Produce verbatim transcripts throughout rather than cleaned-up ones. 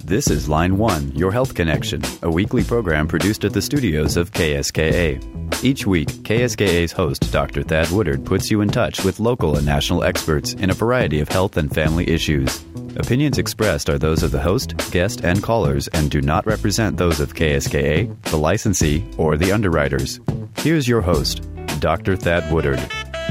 This is Line One, Your Health Connection, a weekly program produced at the studios of K S K A. Each week, K S K A's host, Doctor Thad Woodard, puts you in touch with local and national experts in a variety of health and family issues. Opinions expressed are those of the host, guest, and callers and do not represent those of K S K A, the licensee, or the underwriters. Here's your host, Doctor Thad Woodard.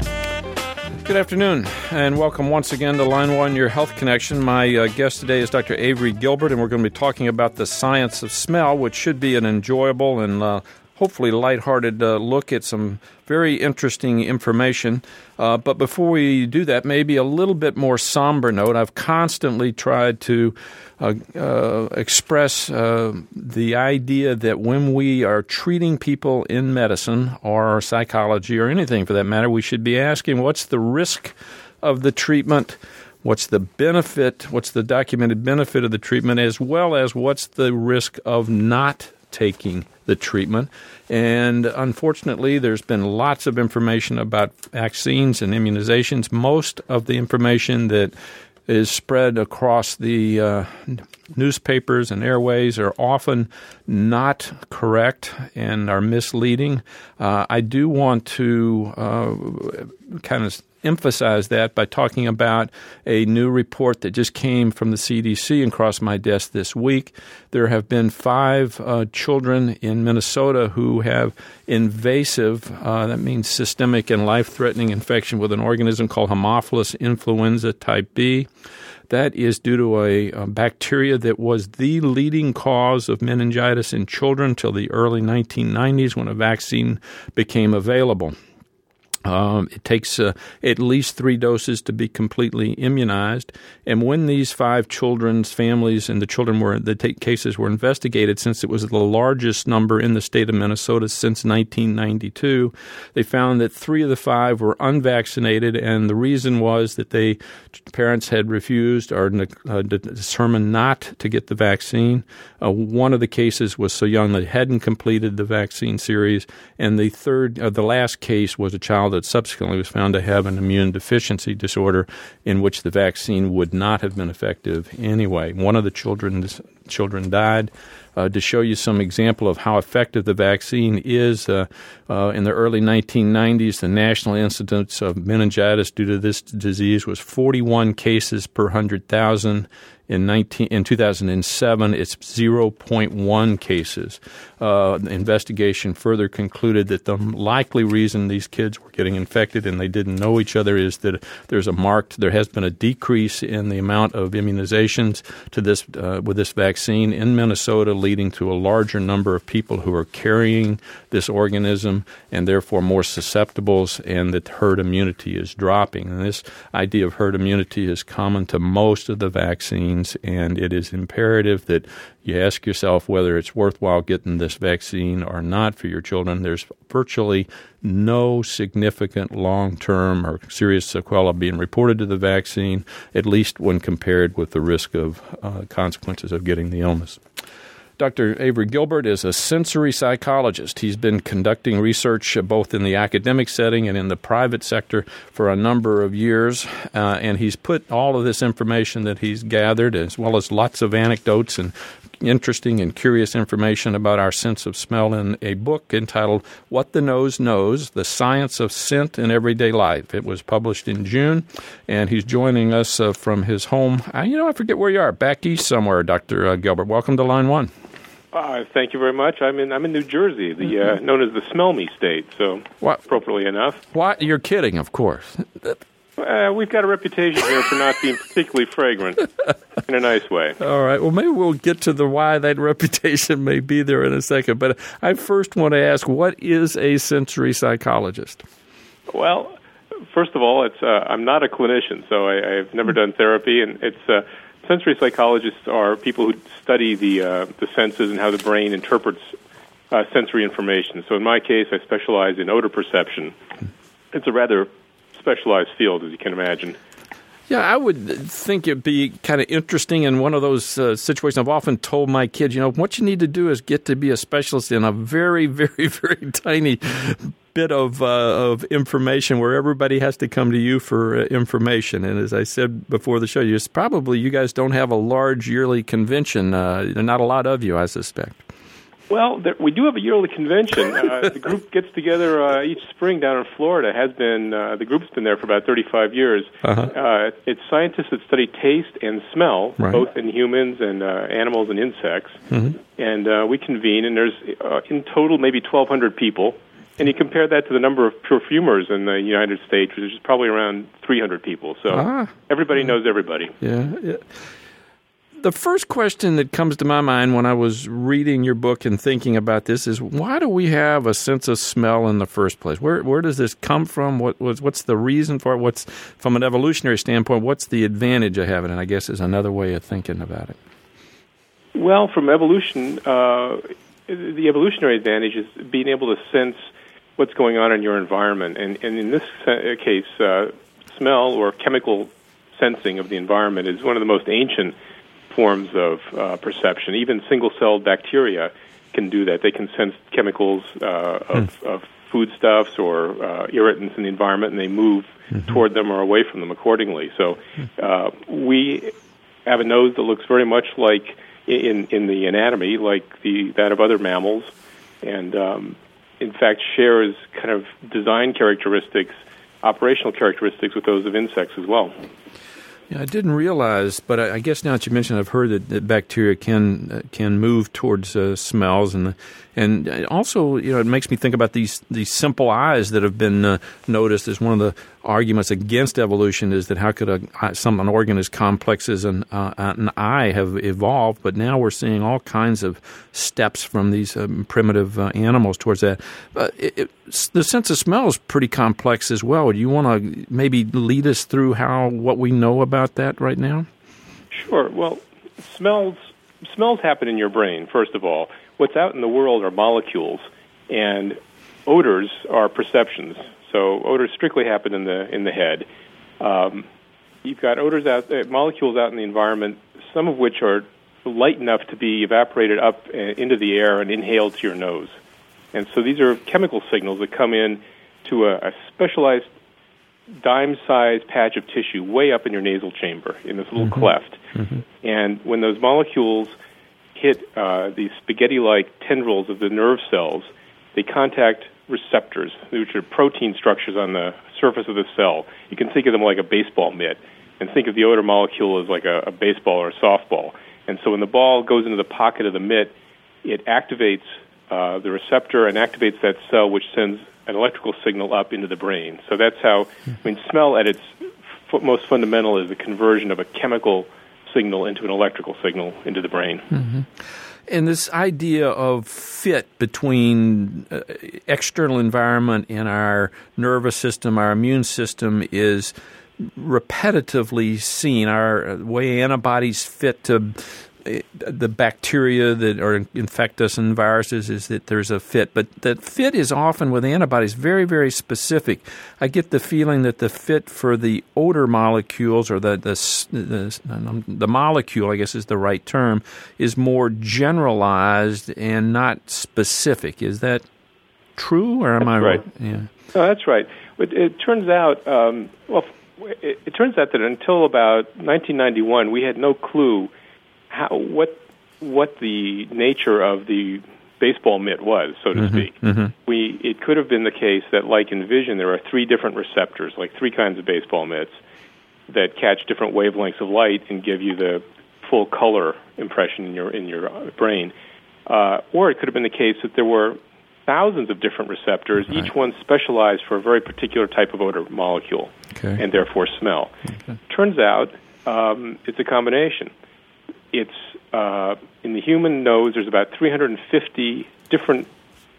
Good afternoon, and welcome once again to Line One, Your Health Connection. My uh, guest today is Doctor Avery Gilbert, and we're going to be talking about the science of smell, which should be an enjoyable and uh, hopefully lighthearted uh, look at some very interesting information. Uh, but before we do that, maybe a little bit more somber note. I've constantly tried to uh, uh, express uh, the idea that when we are treating people in medicine or psychology or anything for that matter, we should be asking what's the risk of the treatment, what's the benefit, what's the documented benefit of the treatment, as well as what's the risk of not taking the treatment. And unfortunately, there's been lots of information about vaccines and immunizations. Most of the information that is spread across the uh, newspapers and airways are often not correct and are misleading. Uh, I do want to uh, kind of emphasize that by talking about a new report that just came from the C D C and crossed my desk this week. There have been five uh, children in Minnesota who have invasive, uh, that means systemic and life-threatening infection with an organism called Haemophilus influenza type B. That is due to a, a bacteria that was the leading cause of meningitis in children till the early nineteen nineties when a vaccine became available. Um, it takes uh, at least three doses to be completely immunized. And when these five children's families and the children were, the t- cases were investigated, since it was the largest number in the state of Minnesota since nineteen ninety-two, they found that three of the five were unvaccinated. And the reason was that they, parents had refused or uh, determined not to get the vaccine. Uh, one of the cases was so young that hadn't completed the vaccine series. And the third, uh, the last case was a child that subsequently was found to have an immune deficiency disorder in which the vaccine would not have been effective anyway. One of the children's children died. Uh, to show you some example of how effective the vaccine is, uh, uh, in the early nineteen nineties, the national incidence of meningitis due to this disease was forty-one cases per one hundred thousand. In, nineteen, in two thousand seven, it's zero point one cases. Uh, the investigation further concluded that the likely reason these kids were getting infected and they didn't know each other is that there's a marked, there has been a decrease in the amount of immunizations to this uh, with this vaccine in Minnesota, leading to a larger number of people who are carrying this organism and therefore more susceptibles, and that herd immunity is dropping. And this idea of herd immunity is common to most of the vaccines, and it is imperative that you ask yourself whether it's worthwhile getting this vaccine or not for your children. There's virtually no significant long-term or serious sequelae being reported to the vaccine, at least when compared with the risk of uh, consequences of getting the illness. Doctor Avery Gilbert is a sensory psychologist. He's been conducting research both in the academic setting and in the private sector for a number of years, uh, and he's put all of this information that he's gathered, as well as lots of anecdotes and interesting and curious information about our sense of smell, in a book entitled What the Nose Knows, The Science of Scent in Everyday Life. It was published in June, and he's joining us uh, from his home. I, you know, I forget where you are, back east somewhere, Doctor Uh, Gilbert. Welcome to Line One. Uh, thank you very much. I'm in I'm in New Jersey, the uh, known as the Smell Me State, so what? Appropriately enough. What? You're kidding, of course. Uh, we've got a reputation here for not being particularly fragrant, in a nice way. All right. Well, maybe we'll get to the why that reputation may be there in a second. But I first want to ask, what is a sensory psychologist? Well, first of all, it's uh, I'm not a clinician, so I, I've never done therapy, and it's uh, sensory psychologists are people who study the uh, the senses and how the brain interprets uh, sensory information. So in my case, I specialize in odor perception. It's a rather specialized field, as you can imagine. Yeah, I would think it'd be kind of interesting in one of those uh, situations. I've often told my kids, you know, what you need to do is get to be a specialist in a very, very, very tiny bit of uh, of information where everybody has to come to you for uh, information. And as I said before the show, you probably you guys don't have a large yearly convention. Uh, not a lot of you, I suspect. Well, there, we do have a yearly convention. Uh, the group gets together uh, each spring down in Florida. Has been uh, the group's been there for about thirty-five years. Uh-huh. Uh, it's scientists that study taste and smell, right. both in humans and uh, animals and insects. Mm-hmm. And uh, we convene, and there's uh, in total maybe twelve hundred people. And you compare that to the number of perfumers in the United States, which is probably around three hundred people. So ah. everybody knows everybody. Yeah. yeah. The first question that comes to my mind when I was reading your book and thinking about this is, why do we have a sense of smell in the first place? Where where does this come from? What was what's the reason for it? What's, from an evolutionary standpoint, what's the advantage of having it? I guess is another way of thinking about it. Well, from evolution, uh, the evolutionary advantage is being able to sense what's going on in your environment. And, and in this case, uh, smell or chemical sensing of the environment is one of the most ancient forms of uh, perception. Even single-celled bacteria can do that. They can sense chemicals uh, of, mm. of foodstuffs or uh, irritants in the environment, and they move mm-hmm. toward them or away from them accordingly. So uh, we have a nose that looks very much like, in, in the anatomy, like the that of other mammals, and um, in fact shares kind of design characteristics, operational characteristics with those of insects as well. Yeah, I didn't realize, but I, I guess now that you mentioned, I've heard that, that bacteria can uh, can move towards uh, smells, and and also, you know, it makes me think about these these simple eyes that have been uh, noticed as one of the arguments against evolution is that how could a some an organ as complex as an uh, an eye have evolved? But now we're seeing all kinds of steps from these um, primitive uh, animals towards that. But it, it, the sense of smell is pretty complex as well. Do you want to maybe lead us through how what we know about that right now? Sure. Well, smells smells happen in your brain, first of all. What's out in the world are molecules, and odors are perceptions. So odors strictly happen in the in the head. Um, you've got odors out, uh, molecules out in the environment, some of which are light enough to be evaporated up uh, into the air and inhaled to your nose. And so these are chemical signals that come in to a, a specialized dime-sized patch of tissue way up in your nasal chamber, in this little mm-hmm. cleft. Mm-hmm. And when those molecules hit uh, these spaghetti-like tendrils of the nerve cells, they contact receptors, which are protein structures on the surface of the cell. You can think of them like a baseball mitt, and think of the odor molecule as like a, a baseball or a softball. And so when the ball goes into the pocket of the mitt, it activates uh, the receptor and activates that cell, which sends an electrical signal up into the brain. So that's how, I mean, smell at its f- most fundamental is the conversion of a chemical signal into an electrical signal into the brain. Mm-hmm. And this idea of fit between uh, external environment and our nervous system, our immune system, is repetitively seen. Our way antibodies fit to the bacteria that are infect us and viruses is that there's a fit. But that fit is often with antibodies very, very specific. I get the feeling that the fit for the odor molecules, or the the, the, the molecule, I guess is the right term, is more generalized and not specific. Is that true, or am that's I right? wrong? Yeah. No, that's right. It, it turns out, um, well, it, it turns out that until about nineteen ninety-one, we had no clue How, what what the nature of the baseball mitt was, so to mm-hmm, speak. Mm-hmm. We it could have been the case that, like in vision, there are three different receptors, like three kinds of baseball mitts, that catch different wavelengths of light and give you the full color impression in your in your brain. Uh, or it could have been the case that there were thousands of different receptors, right. each one specialized for a very particular type of odor molecule, okay. and therefore smell. Okay. Turns out um, it's a combination. It's uh, in the human nose, there's about three hundred fifty different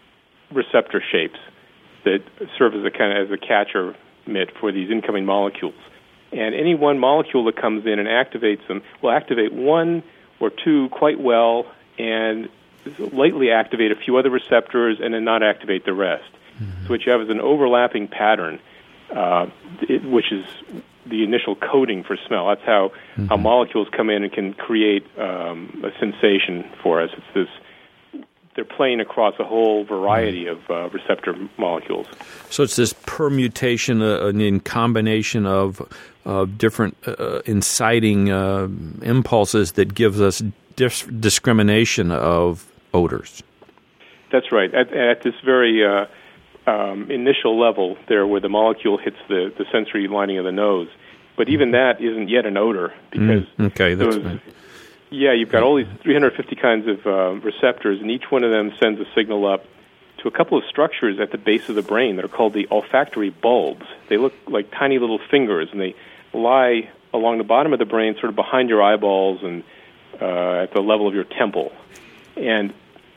receptor shapes that serve as a kind of as a catcher mitt for these incoming molecules. And any one molecule that comes in and activates them will activate one or two quite well and lightly activate a few other receptors and then not activate the rest. Mm-hmm. So what you have is an overlapping pattern, uh, it, which is the initial coding for smell. That's how, mm-hmm. how molecules come in and can create um, a sensation for us. It's this, they're playing across a whole variety of uh, receptor molecules. So it's this permutation uh, in combination of uh, different uh, inciting uh, impulses that gives us dis- discrimination of odors. That's right. At, at this very uh, um, initial level there where the molecule hits the, the sensory lining of the nose, but even that isn't yet an odor because mm, okay, that's those, right. Yeah, you've got all these three hundred fifty kinds of uh, receptors, and each one of them sends a signal up to a couple of structures at the base of the brain that are called the olfactory bulbs. They look like tiny little fingers, and they lie along the bottom of the brain, sort of behind your eyeballs and uh, at the level of your temple. And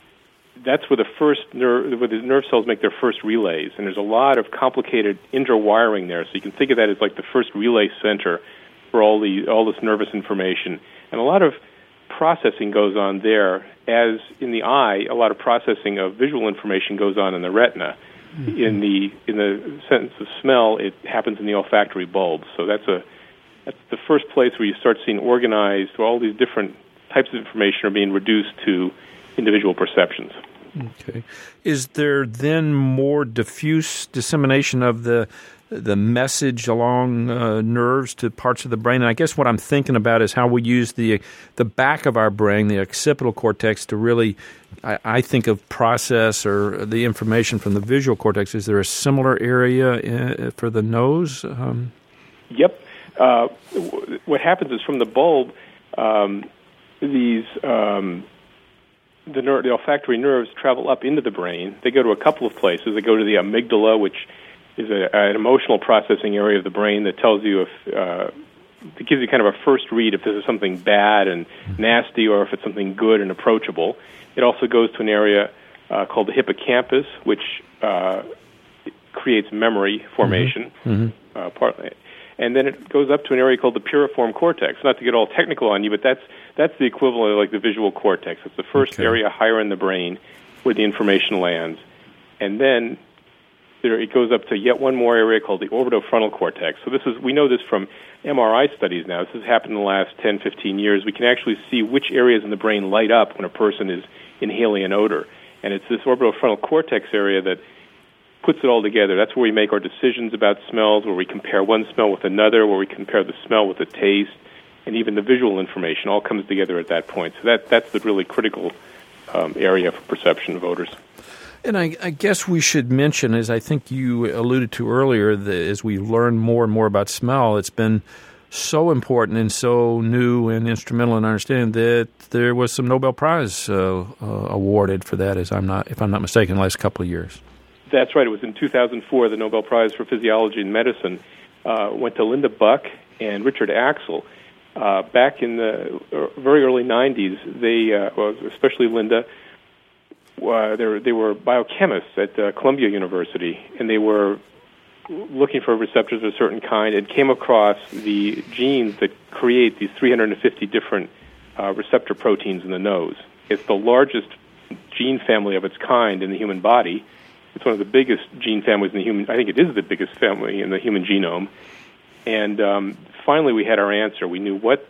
that's where the first nerve, where the nerve cells make their first relays, and there's a lot of complicated interwiring there. So you can think of that as like the first relay center for all the all this nervous information, and a lot of processing goes on there. As in the eye, a lot of processing of visual information goes on in the retina. Mm-hmm. In the in the sense of smell, it happens in the olfactory bulbs. So that's a that's the first place where you start seeing organized. All these different types of information are being reduced to individual perceptions. Okay. Is there then more diffuse dissemination of the the message along uh, nerves to parts of the brain? And I guess what I'm thinking about is how we use the the back of our brain, the occipital cortex, to really, I, I think of process or the information from the visual cortex. Is there a similar area in, for the nose? Um, yep. Uh, w- what happens is from the bulb, um, these um, the, ner- the olfactory nerves travel up into the brain. They go to a couple of places. They go to the amygdala, which is a, an emotional processing area of the brain that tells you if uh, it gives you kind of a first read if this is something bad and nasty or if it's something good and approachable. It also goes to an area uh, called the hippocampus, which uh, creates memory formation, mm-hmm. uh, partly. And then it goes up to an area called the piriform cortex. Not to get all technical on you, but that's that's the equivalent of like the visual cortex. It's the first okay. area higher in the brain where the information lands. And then there it goes up to yet one more area called the orbitofrontal cortex. So this is we know this from M R I studies now. This has happened in the last ten, fifteen years. We can actually see which areas in the brain light up when a person is inhaling an odor. And it's this orbitofrontal cortex area that puts it all together. That's where we make our decisions about smells, where we compare one smell with another, where we compare the smell with the taste, and even the visual information all comes together at that point. So that that's the really critical um, area for perception of odors. And I, I guess we should mention, as I think you alluded to earlier, that as we learn more and more about smell, it's been so important and so new and instrumental in understanding that there was some Nobel Prize uh, uh, awarded for that, as I'm not, if I'm not mistaken, in the last couple of years. That's right. It was in two thousand four, the Nobel Prize for Physiology and Medicine uh, went to Linda Buck and Richard Axel. Uh, back in the very early nineties, they, uh, well, especially Linda, uh, they, were, they were biochemists at uh, Columbia University, and they were looking for receptors of a certain kind and came across the genes that create these three hundred fifty different uh, receptor proteins in the nose. It's the largest gene family of its kind in the human body. It's one of the biggest gene families in the human, I think it is the biggest family in the human genome. And um, finally we had our answer. We knew what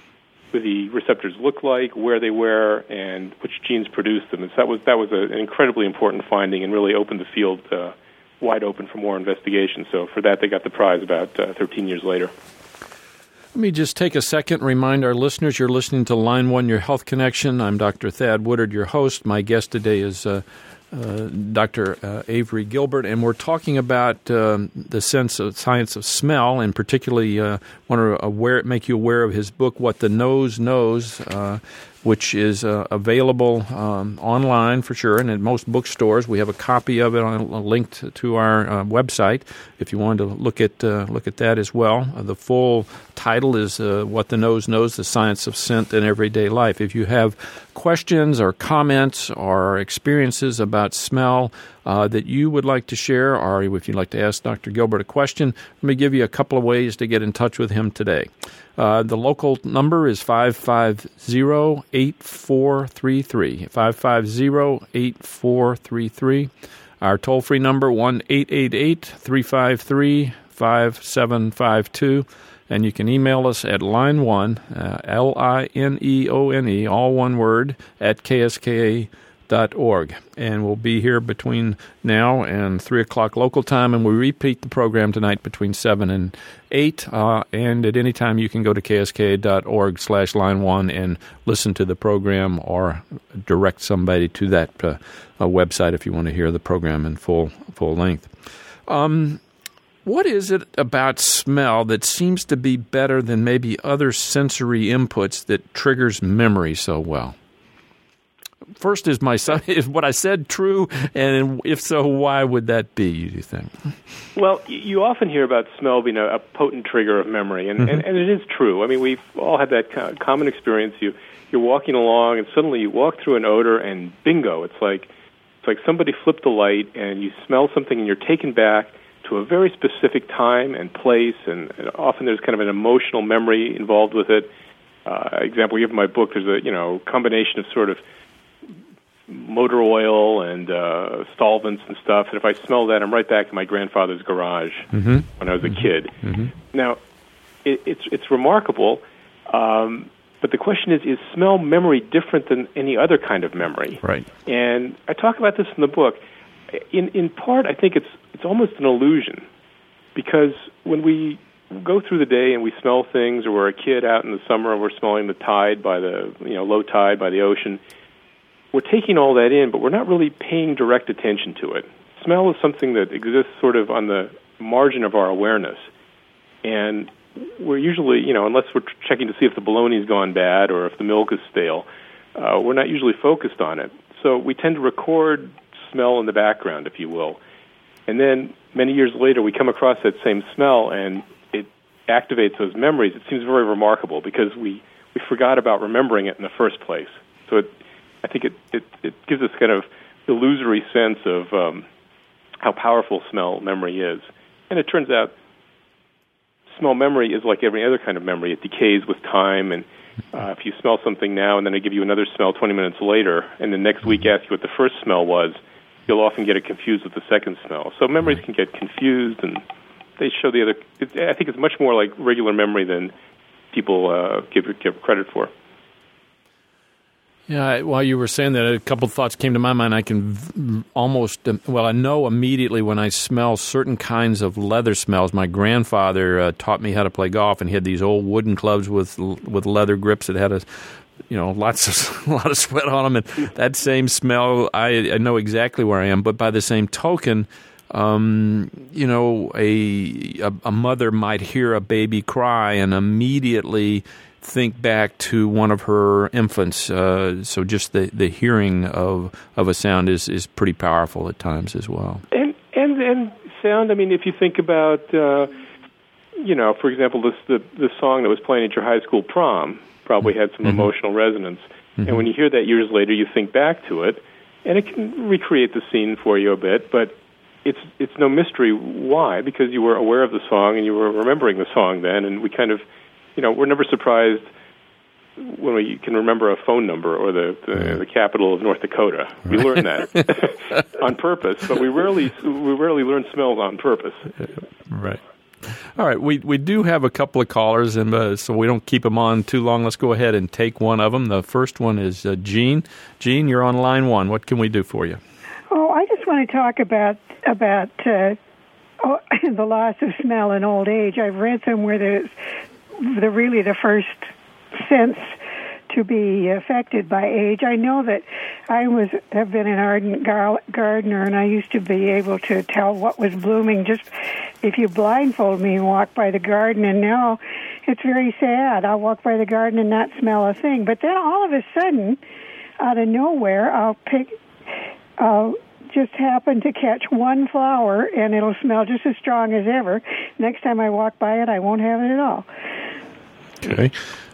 the receptors look like, where they were, and which genes produce them. And so that was, that was a, an incredibly important finding and really opened the field uh, wide open for more investigation. So for that, they got the prize about uh, thirteen years later. Let me just take a second and remind our listeners you're listening to Line One, Your Health Connection. I'm Doctor Thad Woodard, your host. My guest today is uh, uh, Doctor Uh, Avery Gilbert, and we're talking about um, the sense of science of smell, and particularly uh, want to aware, make you aware of his book, What the Nose Knows, uh, which is uh, available um, online for sure, and at most bookstores. We have a copy of it on a link to, to our uh, website if you wanted to look at uh, look at that as well. Uh, the full title is uh, What the Nose Knows, The Science of Scent in Everyday Life. If you have questions or comments or experiences about smell uh, that you would like to share, or if you'd like to ask Doctor Gilbert a question, let me give you a couple of ways to get in touch with him today. Uh, the local number is five five zero, eight four three three, five five zero, eight four three three. Our toll-free number, one eight eight eight, three five three, five seven five two. And you can email us at line one, uh, L I N E O N E, all one word, at K S K A dot org. And we'll be here between now and three o'clock local time, and we repeat the program tonight between seven and eight. Uh, and at any time, you can go to K S K A dot org slash line one and listen to the program or direct somebody to that uh, uh, website if you want to hear the program in full full length. Um, what is it about smell that seems to be better than maybe other sensory inputs that triggers memory so well? First, is my is what I said true, and if so, why would that be, do you think? Well, you often hear about smell being a, a potent trigger of memory, and, mm-hmm. and, and it is true. I mean, we've all had that common experience. You, you're walking along, and suddenly you walk through an odor, and bingo, it's like it's like somebody flipped the light, and you smell something, and you're taken back to a very specific time and place, and, and often there's kind of an emotional memory involved with it. Uh, example, you have in my book, there's a you know combination of sort of motor oil and uh, solvents and stuff, and if I smell that, I'm right back in my grandfather's garage mm-hmm. when I was a mm-hmm. kid. Mm-hmm. Now, it, it's it's remarkable, um, but the question is, is smell memory different than any other kind of memory? Right. And I talk about this in the book. In in part, I think it's it's almost an illusion, because when we go through the day and we smell things, or we're a kid out in the summer and we're smelling the tide by the you know low tide by the ocean, we're taking all that in, but we're not really paying direct attention to it. Smell is something that exists sort of on the margin of our awareness. And we're usually, you know, unless we're checking to see if the bologna's gone bad or if the milk is stale, uh, we're not usually focused on it. So we tend to record smell in the background, if you will. And then many years later, we come across that same smell, and it activates those memories. It seems very remarkable because we, we forgot about remembering it in the first place. So it I think it, it, it gives us kind of illusory sense of um, how powerful smell memory is. And it turns out smell memory is like every other kind of memory. It decays with time, and uh, if you smell something now and then I give you another smell twenty minutes later, and the next week ask you what the first smell was, you'll often get it confused with the second smell. So memories can get confused, and they show the other... It, I think it's much more like regular memory than people uh, give, give credit for. Yeah, while you were saying that, a couple of thoughts came to my mind. I can almost, well, I know immediately when I smell certain kinds of leather smells. My grandfather uh, taught me how to play golf, and he had these old wooden clubs with with leather grips that had a, you know, lots of a lot of sweat on them. And that same smell, I, I know exactly where I am. But by the same token, um, you know, a, a a mother might hear a baby cry and immediately think back to one of her infants. Uh, so just the, the hearing of of a sound is, is pretty powerful at times as well. And and and sound. I mean, if you think about, uh, you know, for example, this the the song that was playing at your high school prom probably had some mm-hmm. emotional resonance. Mm-hmm. And when you hear that years later, you think back to it, and it can recreate the scene for you a bit. But it's it's no mystery why, because you were aware of the song and you were remembering the song then, and we kind of. You know, we're never surprised when we can remember a phone number or the the, the capital of North Dakota. We learn that on purpose, but we rarely we rarely learn smells on purpose. Right. All right. We we do have a couple of callers, and uh, so we don't keep them on too long. Let's go ahead and take one of them. The first one is uh, Jean. Jean, you're on line one. What can we do for you? Oh, I just want to talk about about uh, oh, the loss of smell in old age. I've read somewhere that it's the really the first sense to be affected by age. I know that I was have been an ardent gar- gardener, and I used to be able to tell what was blooming just if you blindfold me and walk by the garden. And now it's very sad. I'll walk by the garden and not smell a thing. But then all of a sudden, out of nowhere, I'll pick. I'll just happen to catch one flower, and it'll smell just as strong as ever. Next time I walk by it, I won't have it at all. Okay.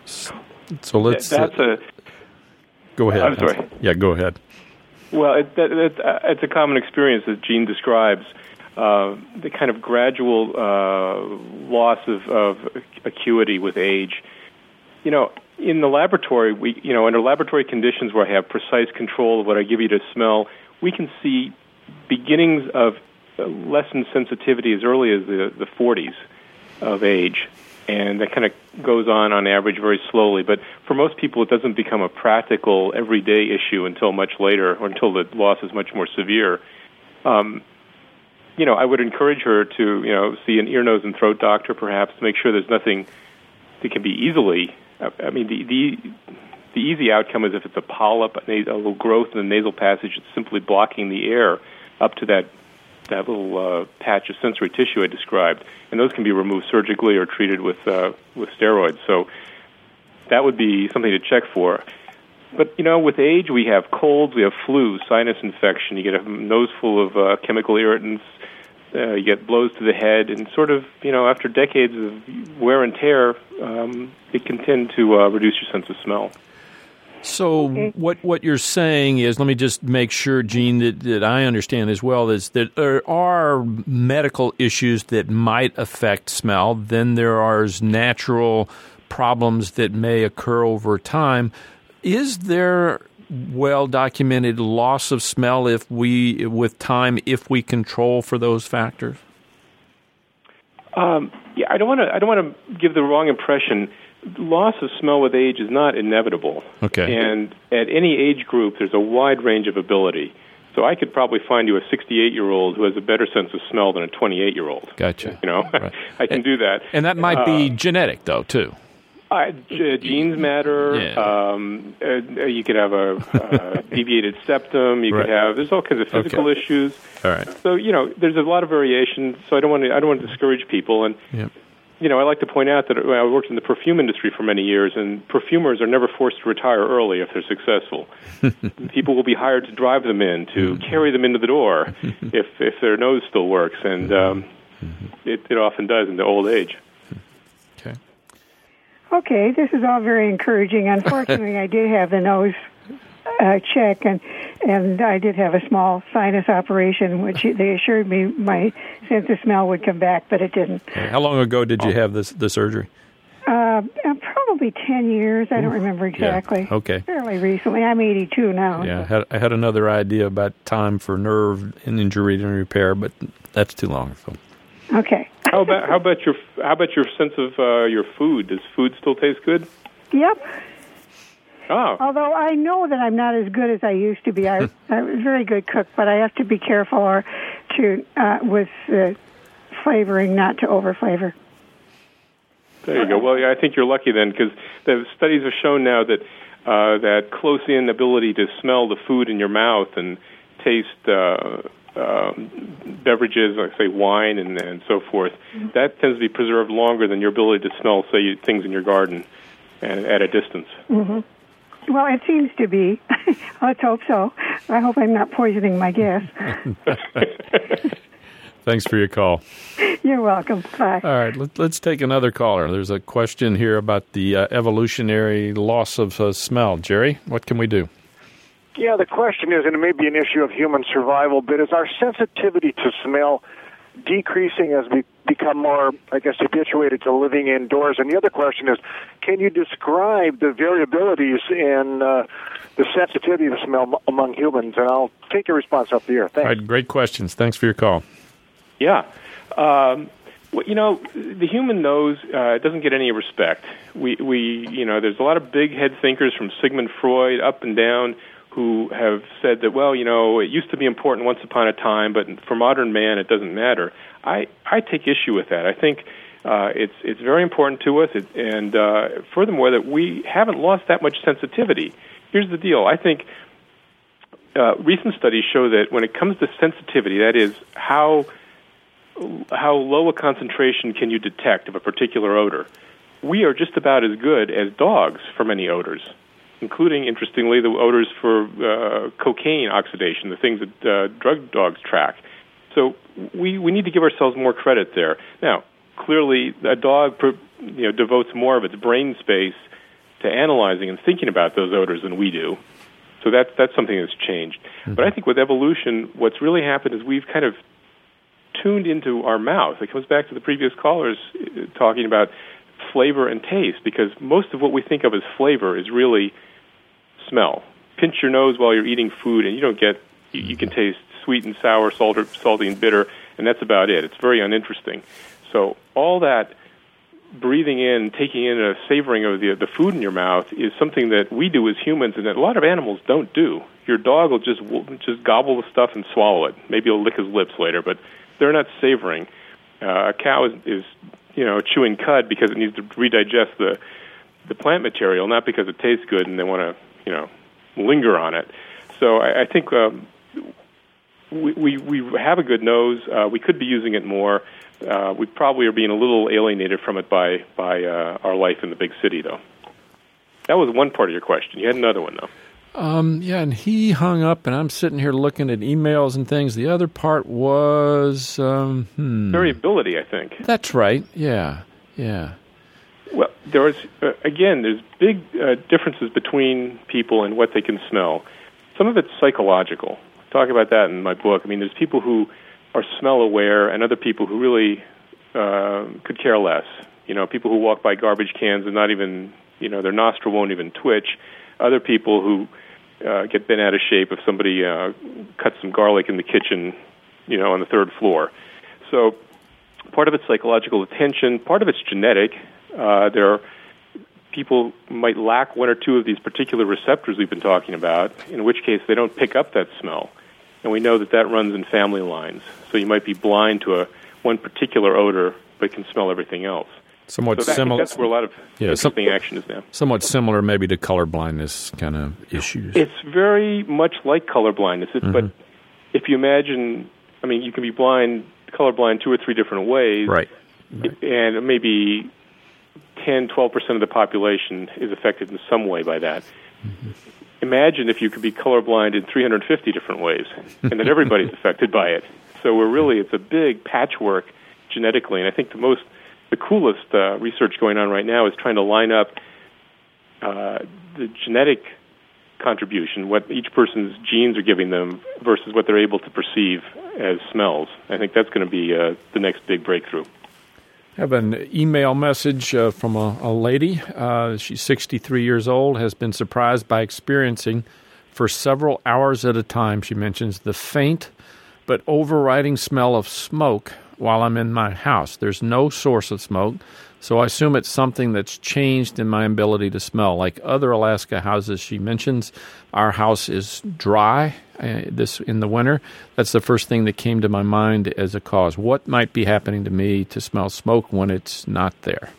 So let's... That's a... Go ahead. I'm sorry. Yeah, go ahead. Well, it, that, it, uh, it's a common experience that Jean describes, uh, the kind of gradual uh, loss of, of acuity with age. You know, in the laboratory, we, you know, under laboratory conditions where I have precise control of what I give you to smell, we can see beginnings of lessened sensitivity as early as the, the forties. of age. And that kind of goes on on average very slowly. But for most people, it doesn't become a practical, everyday issue until much later, or until the loss is much more severe. Um, you know, I would encourage her to, you know, see an ear, nose, and throat doctor, perhaps, to make sure there's nothing that can be easily. I mean, the the, the easy outcome is if it's a polyp, a, a little growth in the nasal passage, it's simply blocking the air up to that that little uh, patch of sensory tissue I described, and those can be removed surgically or treated with uh, with steroids. So that would be something to check for. But, you know, with age, we have colds, we have flu, sinus infection, you get a nose full of uh, chemical irritants, uh, you get blows to the head, and sort of, you know, after decades of wear and tear, um, it can tend to uh, reduce your sense of smell. So okay. what what you're saying is, let me just make sure, Gene, that, that I understand as well, is that there are medical issues that might affect smell. Then there are natural problems that may occur over time. Is there well-documented loss of smell if we, with time, if we control for those factors? Um, yeah, I don't want to. I don't want to give the wrong impression. Loss of smell with age is not inevitable. Okay. And at any age group, there's a wide range of ability. So I could probably find you a sixty-eight-year-old who has a better sense of smell than a twenty-eight-year-old. Gotcha. You know, right. I can and, do that. And that might be uh, genetic, though, too. Uh, genes matter. Yeah. Um, uh, you could have a uh, deviated septum. You right. could have. There's all kinds of physical okay. issues. All right. So you know, there's a lot of variation. So I don't want to. I don't want to discourage people. And yep. you know, I like to point out that I worked in the perfume industry for many years, and perfumers are never forced to retire early if they're successful. People will be hired to drive them in, to mm-hmm. carry them into the door, if if their nose still works, and um, mm-hmm. it, it often does in the old age. Okay. Okay, this is all very encouraging. Unfortunately, I did have the nose uh, check, and and I did have a small sinus operation, which they assured me my sense of smell would come back, but it didn't. How long ago did you have this the surgery? Uh, probably ten years. I don't remember exactly. Yeah. Okay. Fairly recently. I'm eighty-two now. Yeah, I had, I had another idea about time for nerve and injury and repair, but that's too long. So. Okay. How about how about your how about your sense of uh, your food? Does food still taste good? Yep. Oh. Although I know that I'm not as good as I used to be. I, I was a very good cook, but I have to be careful or to uh, with uh, flavoring, not to over-flavor. There you go. Well, yeah, I think you're lucky then, because the studies have shown now that uh, that close-in ability to smell the food in your mouth and taste uh, uh, beverages, like say wine and, and so forth, mm-hmm. that tends to be preserved longer than your ability to smell, say, things in your garden and at a distance. Mm-hmm. Well, it seems to be. Let's hope so. I hope I'm not poisoning my guests. Thanks for your call. You're welcome. Bye. All right, let, let's take another caller. There's a question here about the uh, evolutionary loss of uh, smell. Jerry, what can we do? Yeah, the question is, and it may be an issue of human survival, but is our sensitivity to smell decreasing as we become more, I guess, habituated to living indoors? And the other question is, can you describe the variabilities in uh, the sensitivity to smell among humans? And I'll take your response up the air. Thanks. All right, great questions. Thanks for your call. Yeah. Um, well, you know, the human nose uh, doesn't get any respect. We, we, you know, there's a lot of big head thinkers from Sigmund Freud up and down who have said that, well, you know, it used to be important once upon a time, but for modern man, it doesn't matter. I, I take issue with that. I think uh, it's it's very important to us, it, and uh, furthermore, that we haven't lost that much sensitivity. Here's the deal. I think uh, recent studies show that when it comes to sensitivity, that is, how how low a concentration can you detect of a particular odor, we are just about as good as dogs for many odors, including, interestingly, the odors for uh, cocaine oxidation, the things that uh, drug dogs track. So we, we need to give ourselves more credit there. Now, clearly, a dog you know, devotes more of its brain space to analyzing and thinking about those odors than we do. So that's, that's something that's changed. Mm-hmm. But I think with evolution, what's really happened is we've kind of tuned into our mouth. It comes back to the previous callers talking about flavor and taste, because most of what we think of as flavor is really smell. Pinch your nose while you're eating food, and you don't get, you, you can taste sweet and sour, salty, salty and bitter, and that's about it. It's very uninteresting. So all that breathing in, taking in a savoring of the the food in your mouth is something that we do as humans, and that a lot of animals don't do. Your dog will just will just gobble the stuff and swallow it. Maybe he'll lick his lips later, but they're not savoring. Uh, a cow is, is, you know, chewing cud because it needs to redigest the the plant material, not because it tastes good and they want to, you know, linger on it. So I, I think um, we, we we have a good nose. Uh, we could be using it more. Uh, we probably are being a little alienated from it by by uh, our life in the big city, though. That was one part of your question. You had another one, though. Um, yeah, and he hung up, and I'm sitting here looking at emails and things. The other part was um, hmm. variability, I think. That's right. Yeah, yeah. Well, there is uh, again. There's big uh, differences between people and what they can smell. Some of it's psychological. I talk about that in my book. I mean, there's people who are smell aware, and other people who really uh, could care less. You know, people who walk by garbage cans and not even, you know, their nostril won't even twitch. Other people who uh, get bent out of shape if somebody uh, cuts some garlic in the kitchen, you know, on the third floor. So part of it's psychological attention. Part of it's genetic. Uh, there are people might lack one or two of these particular receptors we've been talking about, in which case they don't pick up that smell. And we know that that runs in family lines. So you might be blind to a one particular odor, but can smell everything else. Somewhat so that, similar. That's where a lot of yeah, interesting some, action is now. Somewhat similar, maybe, to color blindness kind of issues. It's very much like color blindness. It's, mm-hmm. But if you imagine, I mean, you can be blind, colorblind, two or three different ways, right? right. And maybe ten, twelve percent of the population is affected in some way by that. Mm-hmm. Imagine if you could be colorblind in three hundred fifty different ways, and that everybody's affected by it. So we're really, it's a big patchwork genetically, and I think the most, the coolest uh, research going on right now is trying to line up uh, the genetic contribution, what each person's genes are giving them versus what they're able to perceive as smells. I think that's going to be uh, the next big breakthrough. I have an email message uh, from a, a lady. Uh, she's sixty-three years old, has been surprised by experiencing for several hours at a time, she mentions, the faint but overriding smell of smoke while I'm in my house. There's no source of smoke, so I assume it's something that's changed in my ability to smell. Like other Alaska houses she mentions, our house is dry uh, this in the winter. That's the first thing that came to my mind as a cause. What might be happening to me to smell smoke when it's not there?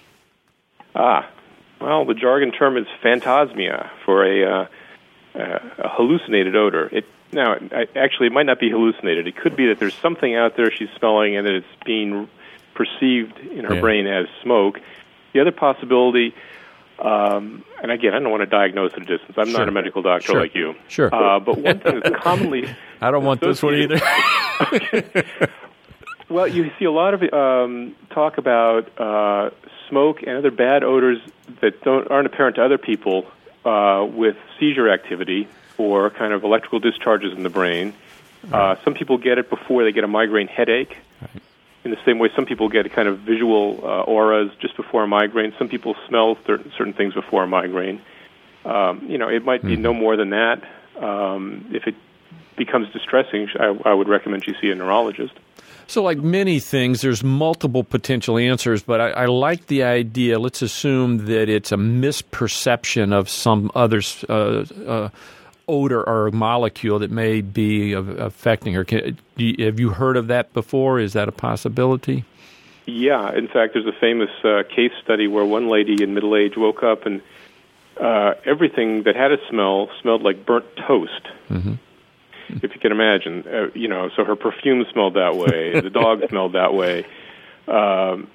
Ah, well, the jargon term is phantasmia for a, uh, a hallucinated odor. It Now, actually, it might not be hallucinated. It could be that there's something out there she's smelling and that it's being perceived in her yeah. brain as smoke. The other possibility, um, and again, I don't want to diagnose at a distance. I'm sure. not a medical doctor sure. like you. Sure. Uh, but one thing that's commonly... I don't want this one either. Okay. Well, you see a lot of um, talk about uh, smoke and other bad odors that don't aren't apparent to other people uh, with seizure activity or kind of electrical discharges in the brain. Right. Uh, some people get it before they get a migraine headache. Right. In the same way, some people get kind of visual uh, auras just before a migraine. Some people smell certain, certain things before a migraine. Um, you know, it might be mm-hmm. no more than that. Um, if it becomes distressing, I, I would recommend you see a neurologist. So like many things, there's multiple potential answers, but I, I like the idea. Let's assume that it's a misperception of some other uh, uh, odor or molecule that may be of, affecting her. Can, do you, have you heard of that before? Is that a possibility? Yeah. In fact, there's a famous uh, case study where one lady in middle age woke up and uh, everything that had a smell smelled like burnt toast. Mm-hmm. If you can imagine, uh, you know, so her perfume smelled that way, the dog smelled that way, um,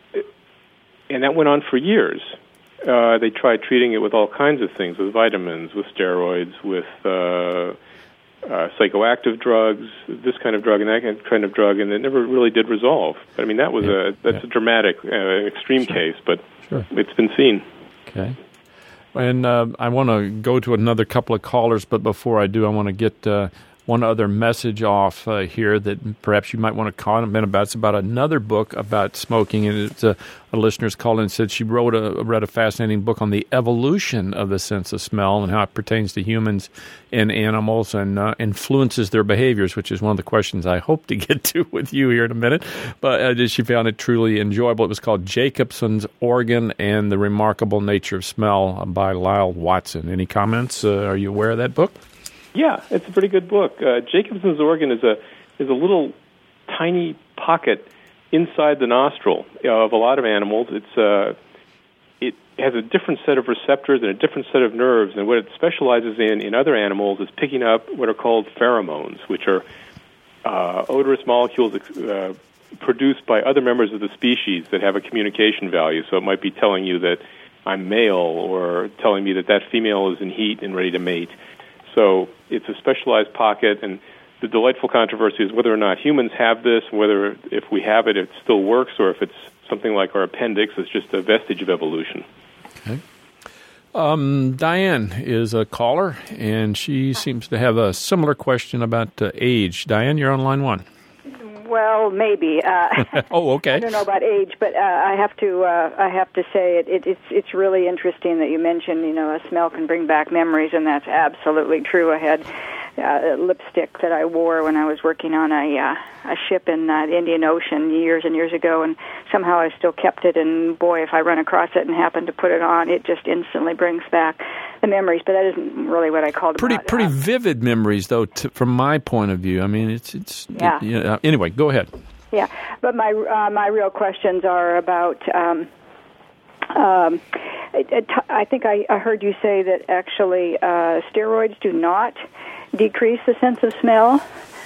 and that went on for years. Uh, they tried treating it with all kinds of things, with vitamins, with steroids, with uh, uh, psychoactive drugs, this kind of drug and that kind of drug, and it never really did resolve. But, I mean, that was yeah. a that's yeah. a dramatic, uh, extreme sure. case, but sure. it's been seen. Okay. And uh, I want to go to another couple of callers, but before I do, I want to get uh, one other message off uh, here that perhaps you might want to comment about. It's about another book about smoking, and it's a, a listener's called in and said she wrote a read a fascinating book on the evolution of the sense of smell and how it pertains to humans and animals and uh, influences their behaviors, which is one of the questions I hope to get to with you here in a minute. But uh, she found it truly enjoyable. It was called Jacobson's Organ and the Remarkable Nature of Smell by Lyle Watson. Any comments? Uh, are you aware of that book? Yeah, it's a pretty good book. Uh, Jacobson's organ is a is a little tiny pocket inside the nostril of a lot of animals. It's uh, it has a different set of receptors and a different set of nerves, and what it specializes in in other animals is picking up what are called pheromones, which are uh, odorous molecules uh, produced by other members of the species that have a communication value. So it might be telling you that I'm male, or telling me that that female is in heat and ready to mate. So it's a specialized pocket, and the delightful controversy is whether or not humans have this, whether if we have it, it still works, or if it's something like our appendix, it's just a vestige of evolution. Okay. Um, Diane is a caller, and she seems to have a similar question about uh, age. Diane, you're on line one. Well, maybe. Uh, oh, okay. I don't know about age, but uh, I have to. Uh, I have to say it, it, it's it's really interesting that you mentioned. You know, a smell can bring back memories, and that's absolutely true. I had uh, a lipstick that I wore when I was working on a uh, a ship in uh, the Indian Ocean years and years ago, and somehow I still kept it. And boy, if I run across it and happen to put it on, it just instantly brings back the memories. But that isn't really what I called pretty about. pretty uh, vivid memories, though, to, from my point of view. I mean, it's it's yeah. It, you know, anyway. Go ahead. Yeah, but my uh, my real questions are about. Um, um, it, it, I think I, I heard you say that actually uh, steroids do not decrease the sense of smell.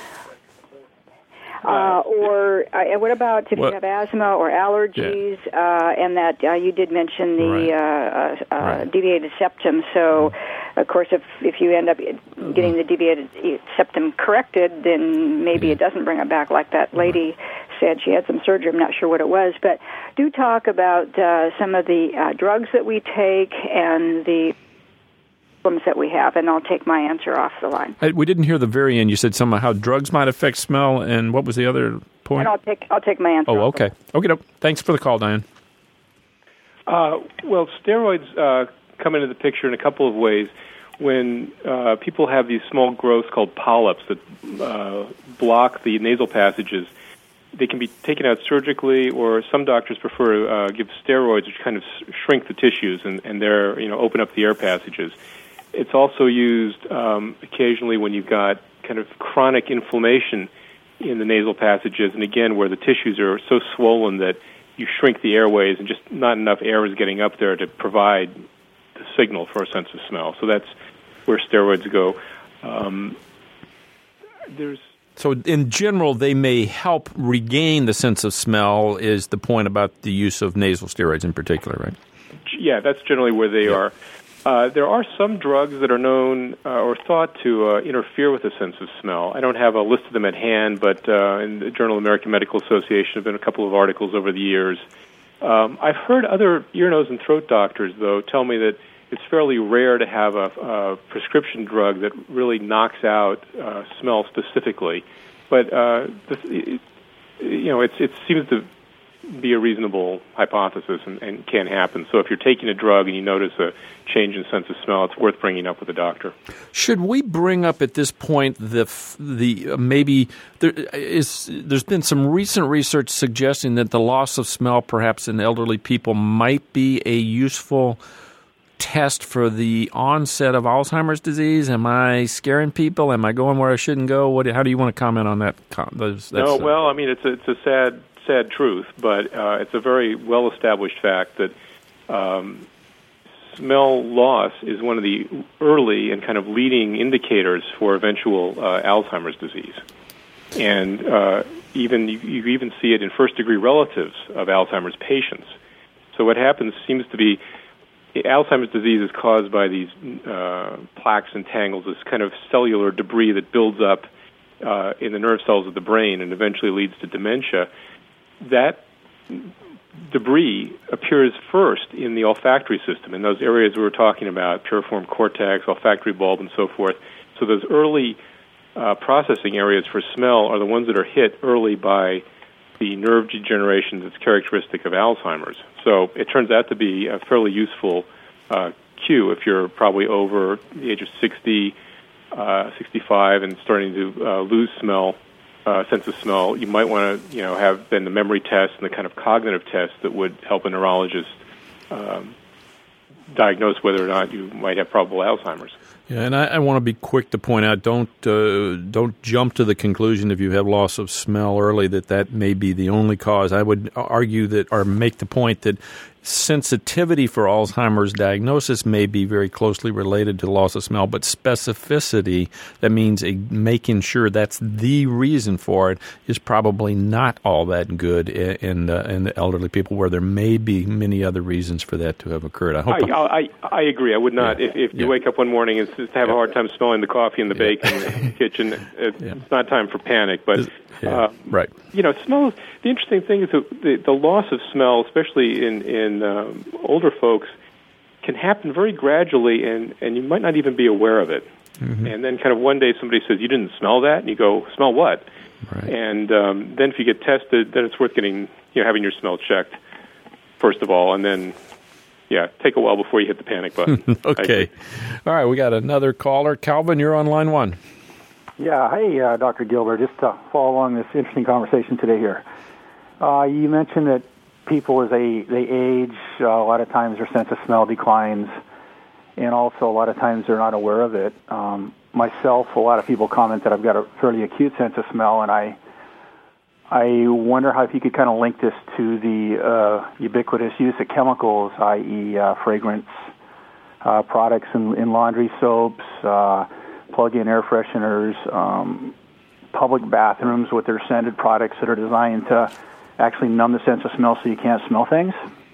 Uh, or uh, what about if what? you have asthma or allergies? Yeah. Uh, and that uh, you did mention the right. uh, uh, right. deviated septum. So, of course, if if you end up getting the deviated septum corrected, then maybe yeah. it doesn't bring it back. Like that lady said, she had some surgery. I'm not sure what it was, but do talk about uh, some of the uh, drugs that we take and the problems that we have, and I'll take my answer off the line. We didn't hear the very end. You said some how drugs might affect smell, and what was the other point? And I'll take I'll take my answer. Oh, off okay. Okay, no. Thanks for the call, Diane. Uh, well, steroids uh, come into the picture in a couple of ways. When uh, people have these small growths called polyps that uh, block the nasal passages, they can be taken out surgically, or some doctors prefer to uh, give steroids, which kind of shrink the tissues and, and they're, you know, open up the air passages. It's also used um, occasionally when you've got kind of chronic inflammation in the nasal passages, and again, where the tissues are so swollen that you shrink the airways and just not enough air is getting up there to provide the signal for a sense of smell. So that's where steroids go. Um, there's So in general, they may help regain the sense of smell, is the point about the use of nasal steroids in particular, right? Yeah, that's generally where they yeah. are. Uh, there are some drugs that are known uh, or thought to uh, interfere with the sense of smell. I don't have a list of them at hand, but uh, in the Journal of the American Medical Association there have been a couple of articles over the years. Um, I've heard other ear, nose, and throat doctors, though, tell me that it's fairly rare to have a, a prescription drug that really knocks out uh, smell specifically. But, uh, this, it, you know, it's, it seems to be a reasonable hypothesis and, and can happen. So if you're taking a drug and you notice a change in sense of smell, it's worth bringing up with a doctor. Should we bring up at this point the the uh, maybe there is there's been some recent research suggesting that the loss of smell, perhaps in elderly people, might be a useful test for the onset of Alzheimer's disease? Am I scaring people? Am I going where I shouldn't go? What? How do you want to comment on that? That's, no, that's, well, I mean, it's a, it's a sad. sad truth, but uh, it's a very well-established fact that um, smell loss is one of the early and kind of leading indicators for eventual uh, Alzheimer's disease. And uh, even you, you even see it in first-degree relatives of Alzheimer's patients. So what happens seems to be Alzheimer's disease is caused by these uh, plaques and tangles, this kind of cellular debris that builds up uh, in the nerve cells of the brain and eventually leads to dementia. That debris appears first in the olfactory system, in those areas we were talking about, piriform cortex, olfactory bulb, and so forth. So those early uh, processing areas for smell are the ones that are hit early by the nerve degeneration that's characteristic of Alzheimer's. So it turns out to be a fairly useful uh, cue if you're probably over the age of sixty, uh, sixty-five, and starting to uh, lose smell, uh, sense of smell. You might want to, you know, have then the memory test and the kind of cognitive tests that would help a neurologist um, diagnose whether or not you might have probable Alzheimer's. Yeah, and I, I want to be quick to point out, don't uh, don't jump to the conclusion if you have loss of smell early that that may be the only cause. I would argue that, or make the point that sensitivity for Alzheimer's diagnosis may be very closely related to loss of smell, but specificity, that means a, making sure that's the reason for it, is probably not all that good in in, uh, in the elderly people, where there may be many other reasons for that to have occurred. I hope. I, I, I, I agree. I would not. Yeah. If, if you yeah. wake up one morning and have yeah. a hard time smelling the coffee and the yeah. bacon in the kitchen, it's, yeah. it's not time for panic. But yeah. uh, right, you know, smell. The interesting thing is that the, the loss of smell, especially in in um, older folks, can happen very gradually, and, and you might not even be aware of it. Mm-hmm. And then kind of one day somebody says, "You didn't smell that?" And you go, "Smell what?" Right. And um, then if you get tested, then it's worth getting, you know, having your smell checked, first of all, and then, yeah, take a while before you hit the panic button. Okay. All right, we got another caller. Calvin, you're on line one. Yeah, hey, uh, Doctor Gilbert, just to follow along this interesting conversation today here. Uh, you mentioned that people, as they, they age, uh, a lot of times their sense of smell declines, and also a lot of times they're not aware of it. Um, myself, a lot of people comment that I've got a fairly acute sense of smell, and I I wonder how if you could kind of link this to the uh, ubiquitous use of chemicals, that is uh, fragrance uh, products in, in laundry soaps, uh, plug-in air fresheners, um, public bathrooms with their scented products that are designed to actually numb the sense of smell so you can't smell things.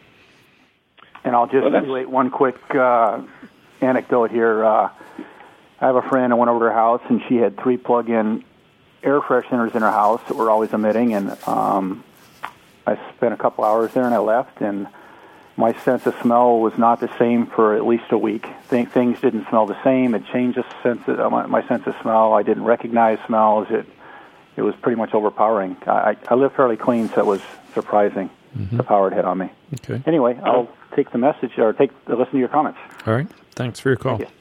And I'll just well, relate one quick uh, anecdote here. Uh, I have a friend, I went over to her house, and she had three plug-in air fresheners in her house that were always emitting, and um, I spent a couple hours there, and I left, and my sense of smell was not the same for at least a week. Th- things didn't smell the same. It changed the sense of, uh, my, my sense of smell. I didn't recognize smells. It it was pretty much overpowering. I, I live fairly clean, so it was surprising mm-hmm. the power it had on me. Okay. Anyway, I'll take the message, or take listen to your comments. All right. Thanks for your call. Thank you.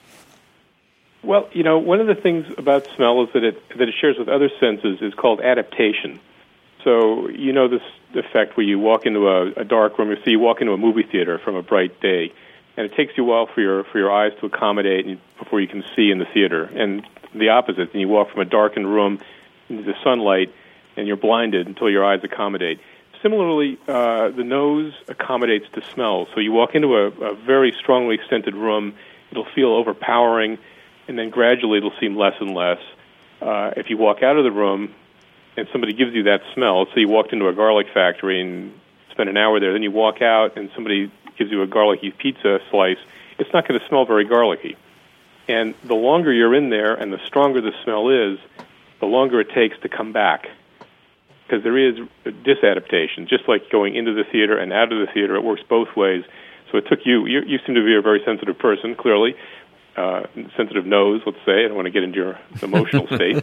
Well, you know, one of the things about smell is that it that it shares with other senses is called adaptation. So you know this effect where you walk into a, a dark room, you see you walk into a movie theater from a bright day, and it takes you a while for your for your eyes to accommodate and before you can see in the theater. And the opposite, and you walk from a darkened room into the sunlight, and you're blinded until your eyes accommodate. Similarly, uh, the nose accommodates to smell. So you walk into a, a very strongly scented room, it'll feel overpowering, and then gradually it'll seem less and less. Uh, if you walk out of the room and somebody gives you that smell, so you walked into a garlic factory and spent an hour there, then you walk out and somebody gives you a garlicky pizza slice, it's not going to smell very garlicky. And the longer you're in there and the stronger the smell is, the longer it takes to come back. Because there is a disadaptation, just like going into the theater and out of the theater, it works both ways. So it took you, you, you seem to be a very sensitive person, clearly, uh, sensitive nose, let's say. I don't want to get into your emotional state.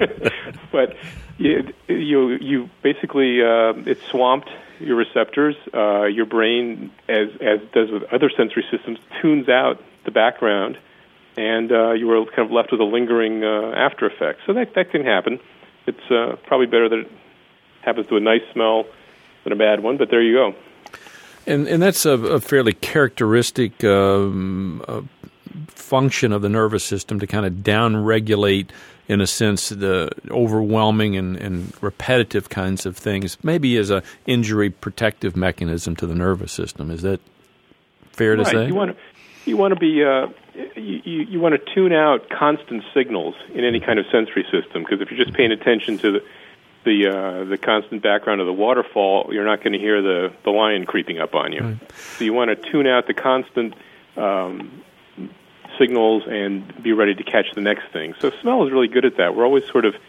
But you, you, you basically, uh, it swamped your receptors. Uh, your brain, as, as does with other sensory systems, tunes out the background, and uh, you were kind of left with a lingering uh, after effect. So that, that can happen. It's uh, probably better that it happens to a nice smell than a bad one, but there you go. And and that's a, a fairly characteristic um, uh, function of the nervous system to kind of down-regulate, in a sense, the overwhelming and, and repetitive kinds of things, maybe as a injury protective mechanism to the nervous system. Is that fair right. to say? You want to, you want to be uh, you, you want to tune out constant signals in any kind of sensory system, because if you're just paying attention to the the uh, the constant background of the waterfall, you're not going to hear the, the lion creeping up on you. Right. So you want to tune out the constant um, signals and be ready to catch the next thing. So smell is really good at that. We're always sort of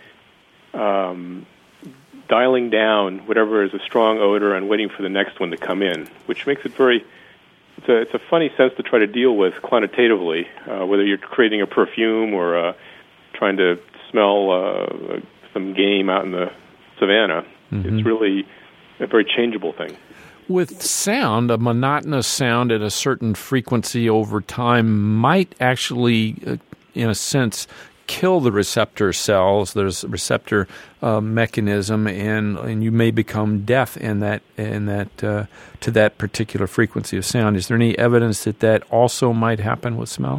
um, dialing down whatever is a strong odor and waiting for the next one to come in, which makes it very, it's a, it's a funny sense to try to deal with quantitatively, uh, whether you're creating a perfume or uh, trying to smell uh, some game out in the savannah. Mm-hmm. It's really a very changeable thing. With sound, a monotonous sound at a certain frequency over time might actually, uh, in a sense, kill the receptor cells. There's a receptor uh, mechanism, and and you may become deaf in that in that uh, to that particular frequency of sound. Is there any evidence that that also might happen with smell?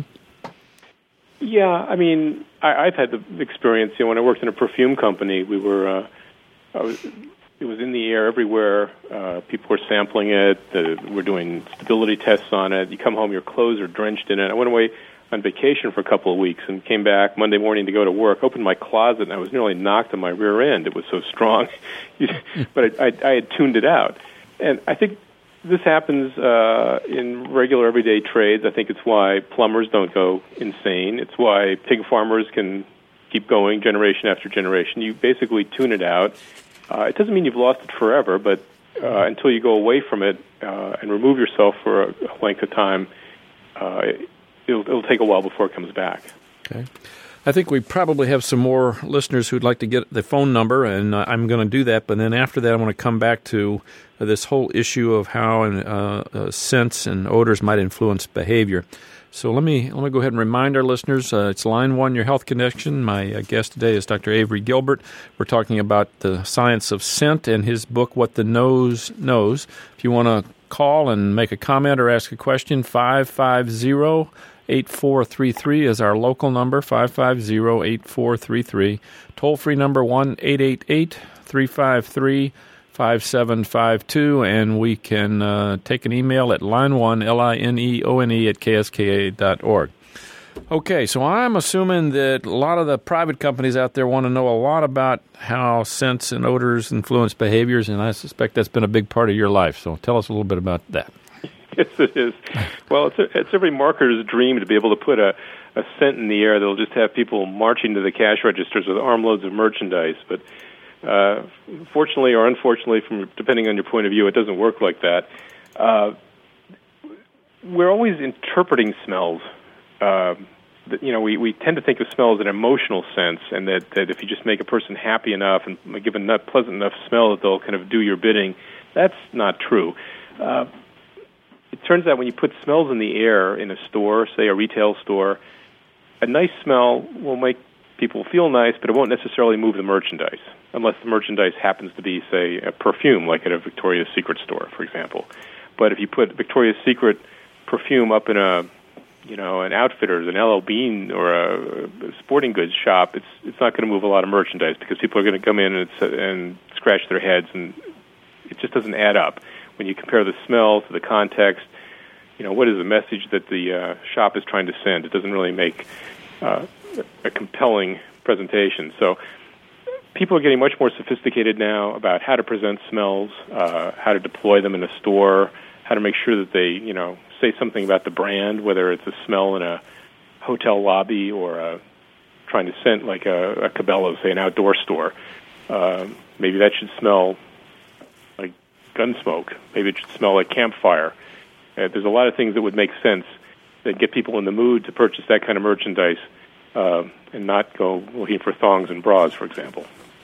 Yeah, I mean, I, I've had the experience. You know, when I worked in a perfume company, we were. Uh, I was, it was in the air everywhere. Uh, people were sampling it. Uh, we're doing stability tests on it. You come home, your clothes are drenched in it. I went away on vacation for a couple of weeks and came back Monday morning to go to work, opened my closet, and I was nearly knocked on my rear end. It was so strong. But I, I, I had tuned it out. And I think this happens uh, in regular everyday trades. I think it's why plumbers don't go insane. It's why pig farmers can keep going generation after generation. You basically tune it out. Uh, it doesn't mean you've lost it forever, but uh, until you go away from it uh, and remove yourself for a length of time, uh, it'll, it'll take a while before it comes back. Okay. I think we probably have some more listeners who'd like to get the phone number, and uh, I'm going to do that. But then after that, I want to come back to uh, this whole issue of how uh, uh, scents and odors might influence behavior. So let me let me go ahead and remind our listeners, uh, it's Line one, Your Health Connection. My uh, guest today is Doctor Avery Gilbert. We're talking about the science of scent and his book, What the Nose Knows. If you want to call and make a comment or ask a question, five five zero, eight four three three is our local number, five five zero, eight four three three. Toll-free number one eight eight eight, three five three, five seven five two, and we can uh, take an email at line one, L I N E O N E, at K S K A dot org. Okay, so I'm assuming that a lot of the private companies out there want to know a lot about how scents and odors influence behaviors, and I suspect that's been a big part of your life. So tell us a little bit about that. Yes, it is. Well, it's, a, it's every marketer's dream to be able to put a, a scent in the air that will just have people marching to the cash registers with armloads of merchandise. But uh, fortunately or unfortunately, from depending on your point of view, it doesn't work like that. Uh, we're always interpreting smells. Uh, you know, we, we tend to think of smell as an emotional sense, and that, that if you just make a person happy enough and give a pleasant enough smell that they'll kind of do your bidding, that's not true. Uh, it turns out when you put smells in the air in a store, say a retail store, a nice smell will make people feel nice, but it won't necessarily move the merchandise, unless the merchandise happens to be, say, a perfume, like at a Victoria's Secret store, for example. But if you put Victoria's Secret perfume up in a you know, an Outfitters, an L L Bean, or a, a sporting goods shop, it's it's not going to move a lot of merchandise because people are going to come in and, and scratch their heads, and it just doesn't add up. When you compare the smell to the context, you know, what is the message that the uh, shop is trying to send? It doesn't really make uh, a compelling presentation. So people are getting much more sophisticated now about how to present smells, uh, how to deploy them in a store, how to make sure that they, you know, say something about the brand, whether it's a smell in a hotel lobby or a, trying to scent like a, a Cabela's, say an outdoor store. Uh, maybe that should smell like gun smoke. Maybe it should smell like campfire. Uh, there's a lot of things that would make sense that get people in the mood to purchase that kind of merchandise uh, and not go looking for thongs and bras, for example.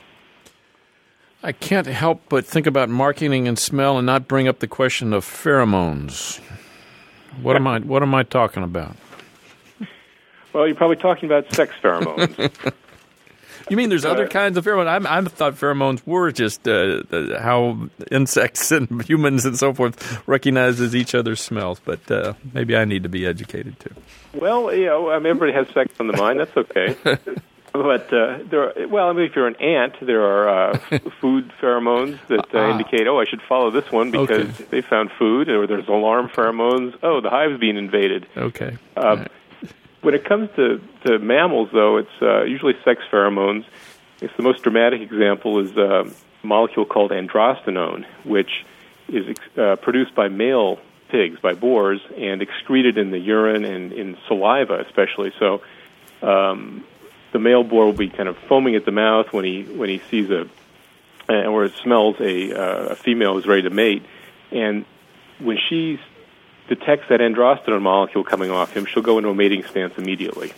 I can't help but think about marketing and smell and not bring up the question of pheromones. What am I what am I talking about? Well, you're probably talking about sex pheromones. You mean there's uh, other kinds of pheromones? I, I thought pheromones were just uh, uh, how insects and humans and so forth recognizes each other's smells, but uh, maybe I need to be educated too. Well, you know, I mean, everybody has sex on the mind. That's okay. But uh, there are, well, I mean, if you're an ant, there are uh, f- food pheromones that uh, ah. indicate, oh, I should follow this one because okay. they found food, or there's alarm pheromones. Oh, the hive's being invaded. Okay. Uh, right. When it comes to, to mammals, though, it's uh, usually sex pheromones. It's the most dramatic example is uh, a molecule called androstenone, which is uh, produced by male pigs, by boars, and excreted in the urine and in saliva, especially. So. Um, The male boar will be kind of foaming at the mouth when he when he sees a, uh, or smells a, uh, a female who's ready to mate, and when she detects that androstenone molecule coming off him, she'll go into a mating stance immediately.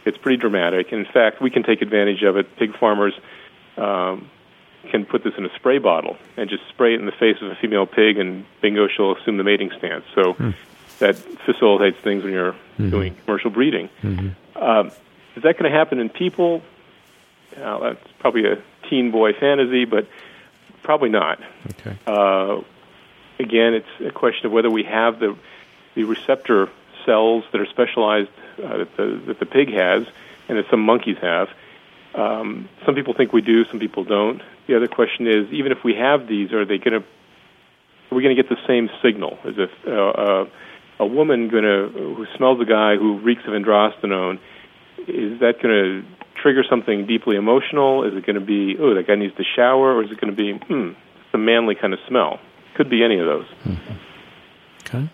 It's pretty dramatic. And in fact, we can take advantage of it. Pig farmers um, can put this in a spray bottle and just spray it in the face of a female pig, and bingo, she'll assume the mating stance. So hmm. that facilitates things when you're mm-hmm. doing commercial breeding. Mm-hmm. Um, is that going to happen in people? Well, that's probably a teen boy fantasy, but probably not. Okay. Uh, again, it's a question of whether we have the the receptor cells that are specialized uh, that, the, that the pig has, and that some monkeys have. Um, some people think we do, some people don't. The other question is, even if we have these, are they going to? Are we going to get the same signal? As if uh, uh, a woman going to who smells a guy who reeks of androstenone, is that going to trigger something deeply emotional? Is it going to be, oh, that guy needs to shower, or is it going to be, hmm, it's a manly kind of smell? Could be any of those. Mm-hmm. Okay.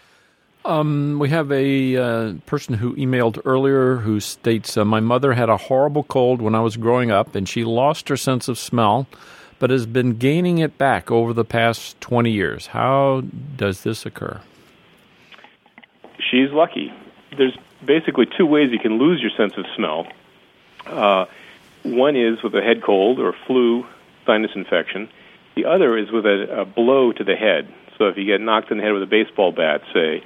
Um, we have a uh, person who emailed earlier who states, uh, my mother had a horrible cold when I was growing up, and she lost her sense of smell, but has been gaining it back over the past twenty years. How does this occur? She's lucky. There's basically two ways you can lose your sense of smell. Uh, one is with a head cold or flu, sinus infection. The other is with a, a blow to the head. So if you get knocked in the head with a baseball bat, say,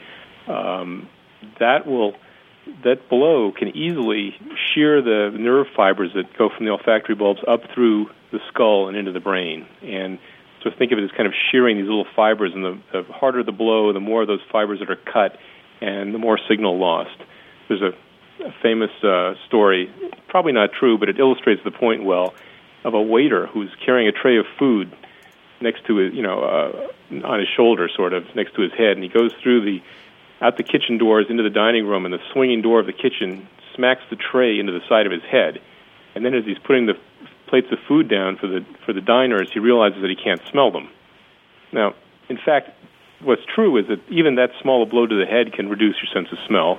um, that will that blow can easily shear the nerve fibers that go from the olfactory bulbs up through the skull and into the brain. And so think of it as kind of shearing these little fibers, and the, the harder the blow, the more of those fibers that are cut, and the more signal lost. There's a, a famous uh, story, probably not true, but it illustrates the point well, of a waiter who's carrying a tray of food next to his, you know, uh, on his shoulder, sort of, next to his head, and he goes through the, out the kitchen doors into the dining room, and the swinging door of the kitchen smacks the tray into the side of his head. And then as he's putting the plates of food down for the for the diners, he realizes that he can't smell them. Now, in fact, what's true is that even that small a blow to the head can reduce your sense of smell.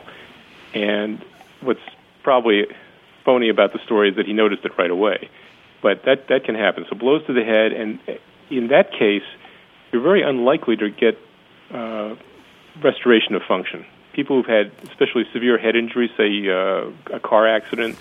And what's probably phony about the story is that he noticed it right away. But that, that can happen. So blows to the head, and in that case, you're very unlikely to get uh, restoration of function. People who've had especially severe head injuries, say uh, a car accident,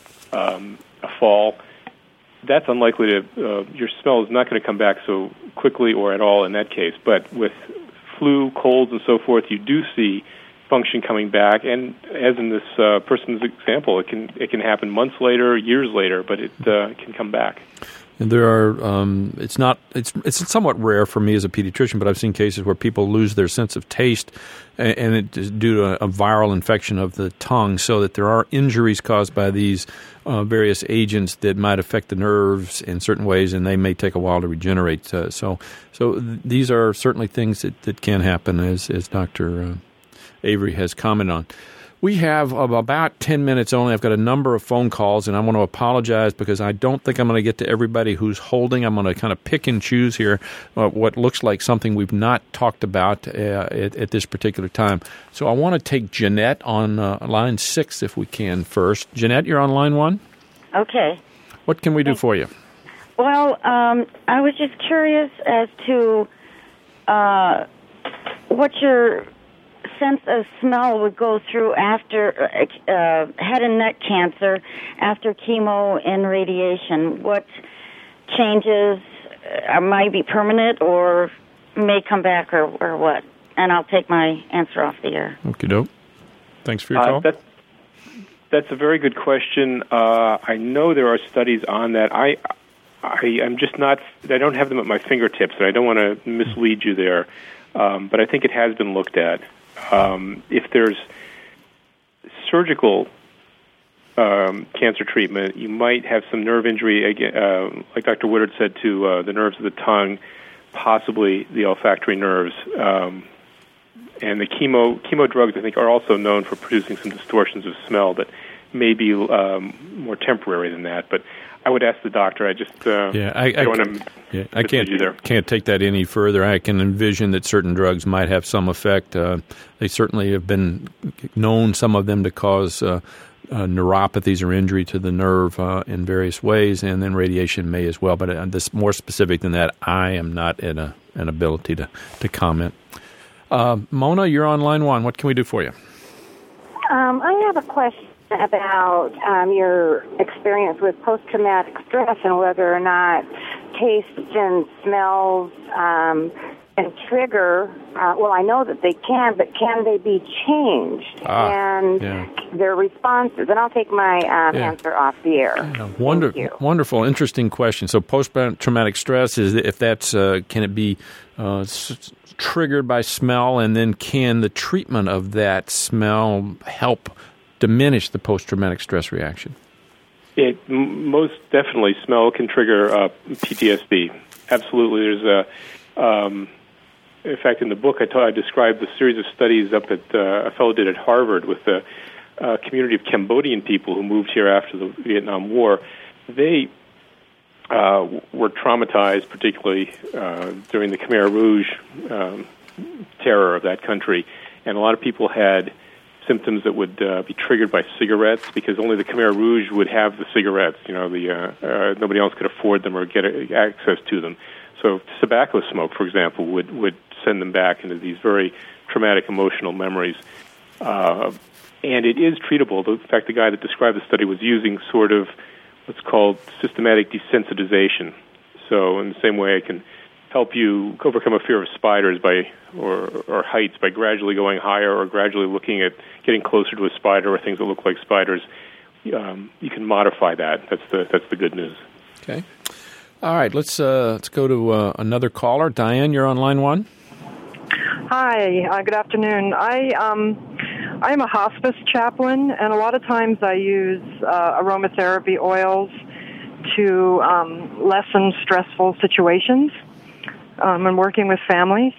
um, a fall, that's unlikely to, uh, your smell is not going to come back so quickly or at all in that case. But with flu, colds, and so forth, you do see function coming back, and as in this uh, person's example, it can it can happen months later, years later, but it uh, can come back. And there are, um, it's not, it's it's somewhat rare for me as a pediatrician, but I've seen cases where people lose their sense of taste, and, and it is due to a, a viral infection of the tongue, so that there are injuries caused by these uh, various agents that might affect the nerves in certain ways, and they may take a while to regenerate. Uh, so so th- these are certainly things that, that can happen, as, as Doctor Uh, Avery has commented on. We have about ten minutes only. I've got a number of phone calls, and I want to apologize because I don't think I'm going to get to everybody who's holding. I'm going to kind of pick and choose here uh, what looks like something we've not talked about uh, at, at this particular time. So I want to take Jeanette on uh, line six if we can first. Jeanette, you're on line one? Okay. What can we do for you? Well, um, I was just curious as to uh, what your sense of smell would go through after uh, head and neck cancer, after chemo and radiation. What changes uh, might be permanent or may come back, or, or what? And I'll take my answer off the air. Okie doke. Thanks for your uh, call. That, that's a very good question. Uh, I know there are studies on that. I, I, I'm just not, I don't have them at my fingertips, and I don't want to mislead you there. Um, but I think it has been looked at. Um, if there's surgical um, cancer treatment, you might have some nerve injury, again, uh, like Doctor Woodard said, to uh, the nerves of the tongue, possibly the olfactory nerves. Um, and the chemo chemo drugs, I think, are also known for producing some distortions of smell that may be um, more temporary than that. But I would ask the doctor. I just uh, yeah, I, I, don't want to yeah, I can't you there. can't take that any further. I can envision that certain drugs might have some effect. Uh, they certainly have been known, some of them, to cause uh, uh, neuropathies or injury to the nerve uh, in various ways, and then radiation may as well. But uh, this more specific than that, I am not in a, an ability to to comment. Uh, Mona, you're on line one. What can we do for you? Um, I have a question. about um, your experience with post-traumatic stress and whether or not tastes and smells um, can trigger, uh, well, I know that they can, but can they be changed? Ah, and yeah. their responses. And I'll take my um, Yeah. answer off the air. Yeah, wonder, wonderful, interesting question. So post-traumatic stress, is if that's, uh, can it be uh, s- triggered by smell, and then can the treatment of that smell help diminish the post-traumatic stress reaction? It m- most definitely smell can trigger uh, P T S D. Absolutely, there's a. Um, in fact, in the book, I, t- I described the series of studies up at uh, a fellow did at Harvard with a, a community of Cambodian people who moved here after the Vietnam War. They uh, were traumatized, particularly uh, during the Khmer Rouge um, terror of that country, and a lot of people had symptoms that would uh, be triggered by cigarettes, because only the Khmer Rouge would have the cigarettes. You know, the uh, uh, nobody else could afford them or get a- access to them. So tobacco smoke, for example, would, would send them back into these very traumatic emotional memories. Uh, and it is treatable. In fact, the guy that described the study was using sort of what's called systematic desensitization. So in the same way I can help you overcome a fear of spiders by or, or heights by gradually going higher or gradually looking at getting closer to a spider or things that look like spiders, um, you can modify that. That's the that's the good news. Okay. All right, let's uh, let's go to uh, another caller. Diane, you're on line one. Hi, uh, good afternoon. I um, I am a hospice chaplain, and a lot of times I use uh, aromatherapy oils to um, lessen stressful situations um, and working with families.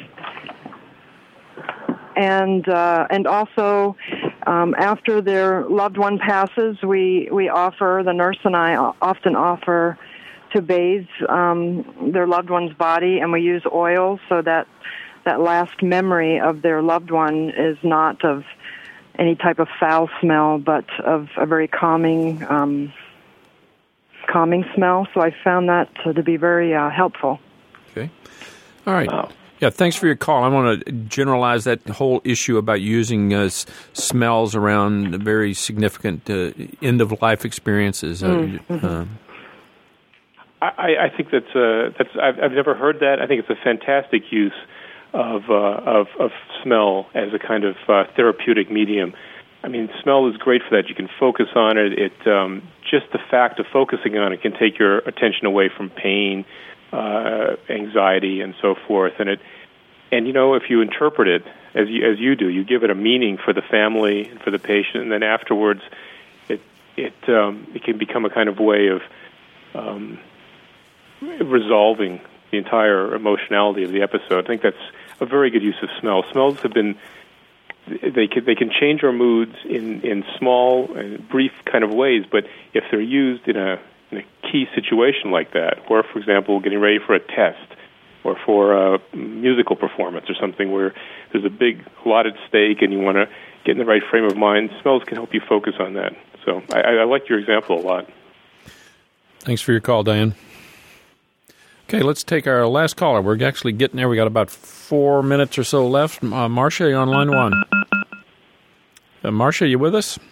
And uh, and also, um, after their loved one passes, we, we offer, the nurse and I often offer to bathe um, their loved one's body, and we use oils so that that last memory of their loved one is not of any type of foul smell, but of a very calming, um, calming smell. So I found that to, to be very uh, helpful. Okay. All right. Wow. Yeah, thanks for your call. I want to generalize that whole issue about using uh, s- smells around very significant uh, end-of-life experiences. Mm-hmm. Uh, I, I think that's uh, that's I've, I've never heard that. I think it's a fantastic use of uh, of, of smell as a kind of uh, therapeutic medium. I mean, smell is great for that. You can focus on it. It um, just the fact of focusing on it can take your attention away from pain, uh, anxiety, and so forth. And it and you know, if you interpret it as you, as you do, you give it a meaning for the family and for the patient, and then afterwards, it it um, it can become a kind of way of um, resolving the entire emotionality of the episode. I think that's a very good use of smell. Smells have been, they can, they can change our moods in, in small and brief kind of ways, but if they're used in a, in a key situation like that, or, for example, getting ready for a test, or for a musical performance or something where there's a big lot at stake and you want to get in the right frame of mind, smells can help you focus on that. So I, I like your example a lot. Thanks for your call, Diane. Okay, let's take our last caller. We're actually getting there. We got about four minutes or so left. Uh, Marcia, you're on line one. Uh, Marcia, you with us?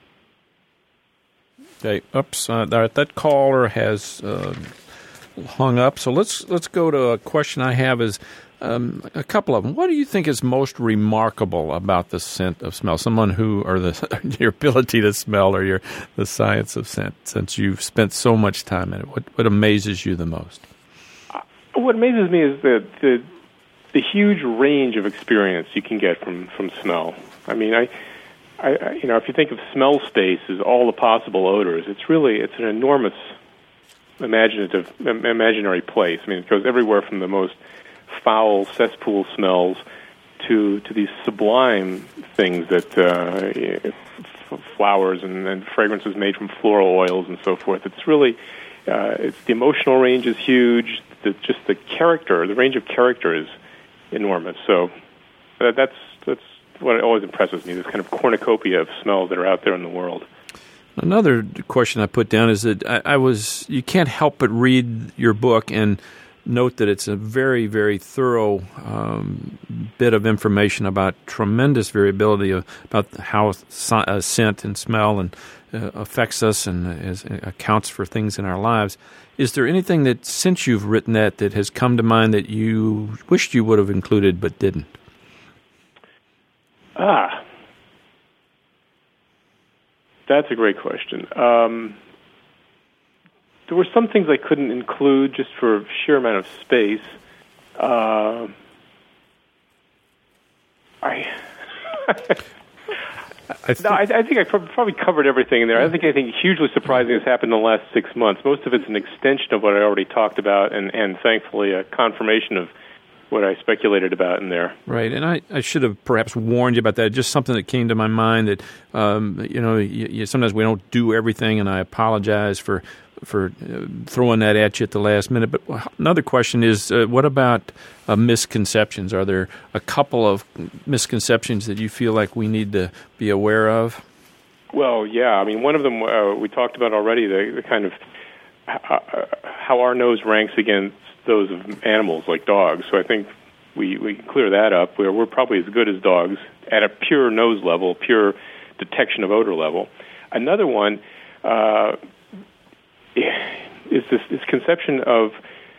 Okay, oops. Uh, that, that caller has uh, hung up. So let's let's go to a question I have. Is um, a couple of them. What do you think is most remarkable about the scent of smell? Someone who, or the your ability to smell, or your the science of scent, since you've spent so much time in it. What what amazes you the most? What amazes me is the, the the huge range of experience you can get from, from smell. I mean, I, I, you know, if you think of smell space as all the possible odors, it's really it's an enormous imaginative imaginary place. I mean, it goes everywhere from the most foul cesspool smells to to these sublime things that uh, f- flowers and, and fragrances made from floral oils and so forth. It's really uh, it's the emotional range is huge. The, just the character, the range of character is enormous. So uh, that's that's what always impresses me, this kind of cornucopia of smells that are out there in the world. Another question I put down is that I, I was, you can't help but read your book and note that it's a very, very thorough um, bit of information about tremendous variability of, about how uh, scent and smell and uh, affects us and is, accounts for things in our lives. Is there anything that, since you've written that, that has come to mind that you wished you would have included but didn't? Ah, that's a great question. Um, there were some things I couldn't include just for sheer amount of space. Uh, I, I, th- no, I, I think I probably covered everything in there. I don't think anything hugely surprising has happened in the last six months. Most of it's an extension of what I already talked about, and, and thankfully a confirmation of what I speculated about in there. Right, and I, I should have perhaps warned you about that. Just something that came to my mind that, um, you know, you, you, sometimes we don't do everything, and I apologize for for uh, throwing that at you at the last minute. But another question is, uh, what about uh, misconceptions? Are there a couple of misconceptions that you feel like we need to be aware of? Well, yeah. I mean, one of them uh, we talked about already, the, the kind of uh, how our nose ranks against those of animals like dogs. So I think we, we can clear that up. We're, we're probably as good as dogs at a pure nose level, pure detection of odor level. Another one uh, is this, this conception of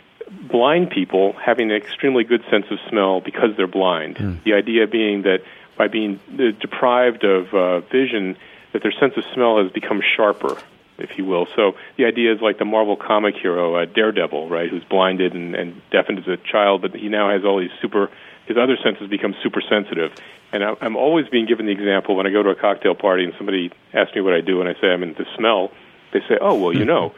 blind people having an extremely good sense of smell because they're blind. Mm. The idea being that by being deprived of uh, vision, that their sense of smell has become sharper, if you will. So the idea is like the Marvel comic hero, uh, Daredevil, right, who's blinded and, and deafened as a child, but he now has all these super, his other senses become super sensitive. And I, I'm always being given the example when I go to a cocktail party and somebody asks me what I do and I say I'm into smell, they say, oh, well, you know,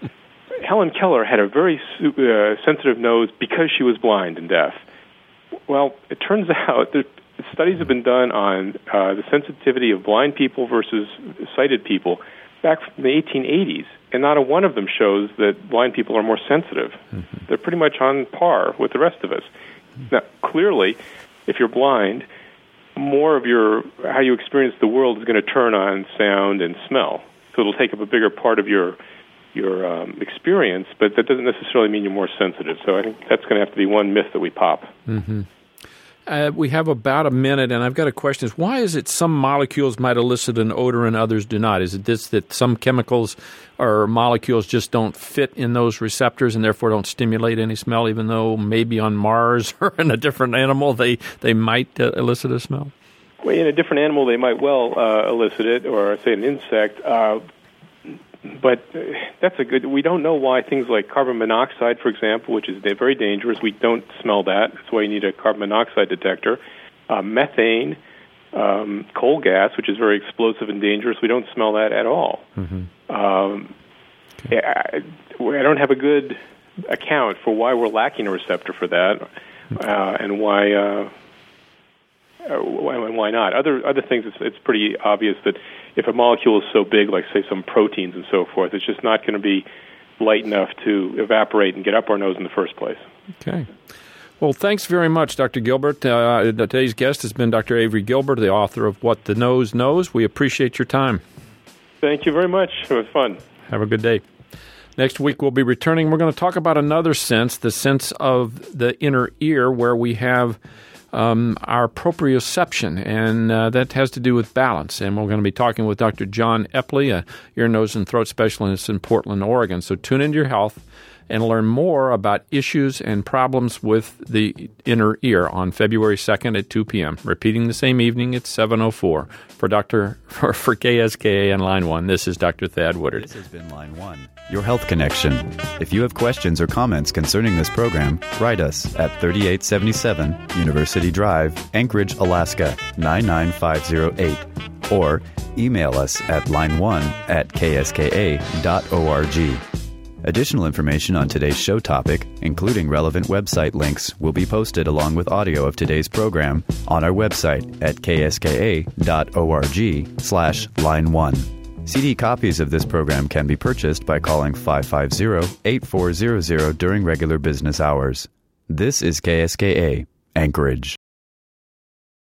Helen Keller had a very uh, sensitive nose because she was blind and deaf. Well, it turns out that studies have been done on uh, the sensitivity of blind people versus sighted people back from the eighteen eighties, and not a one of them shows that blind people are more sensitive. Mm-hmm. They're pretty much on par with the rest of us. Mm-hmm. Now, clearly, if you're blind, more of your how you experience the world is going to turn on sound and smell. So it'll take up a bigger part of your your um, experience, but that doesn't necessarily mean you're more sensitive. So I think that's going to have to be one myth that we pop. Mm-hmm. Uh, we have about a minute, and I've got a question. Is why is it some molecules might elicit an odor and others do not? Is it this that some chemicals or molecules just don't fit in those receptors and therefore don't stimulate any smell, even though maybe on Mars or in a different animal they, they might uh, elicit a smell? Well, in a different animal they might well uh, elicit it, or say an insect. Uh, but that's a good, we don't know why things like carbon monoxide, for example, which is very dangerous, we don't smell that. That's why you need a carbon monoxide detector. Uh, methane, um, coal gas, which is very explosive and dangerous, we don't smell that at all. Mm-hmm. Um, okay. I, I don't have a good account for why we're lacking a receptor for that, uh, and why uh, uh, why, why not. Other other things, it's, it's pretty obvious that if a molecule is so big, like, say, some proteins and so forth, it's just not going to be light enough to evaporate and get up our nose in the first place. Okay. Well, thanks very much, Doctor Gilbert. Uh, today's guest has been Doctor Avery Gilbert, the author of What the Nose Knows. We appreciate your time. Thank you very much. It was fun. Have a good day. Next week, we'll be returning. We're going to talk about another sense, the sense of the inner ear, where we have Um, our proprioception, and uh, that has to do with balance. And we're going to be talking with Doctor John Epley, a ear, nose, and throat specialist in Portland, Oregon. So tune into your health and learn more about issues and problems with the inner ear on February second at two p.m., repeating the same evening at seven oh four. For Doctor for, for K S K A and Line one, this is Doctor Thad Woodard. This has been Line one, your health connection. If you have questions or comments concerning this program, write us at thirty-eight seventy-seven University Drive, Anchorage, Alaska, nine nine five oh eight, or email us at line one at k s k a dot org. Additional information on today's show topic, including relevant website links, will be posted along with audio of today's program on our website at k s k a dot org slash line one. C D copies of this program can be purchased by calling five five zero, eight four zero zero during regular business hours. This is K S K A, Anchorage.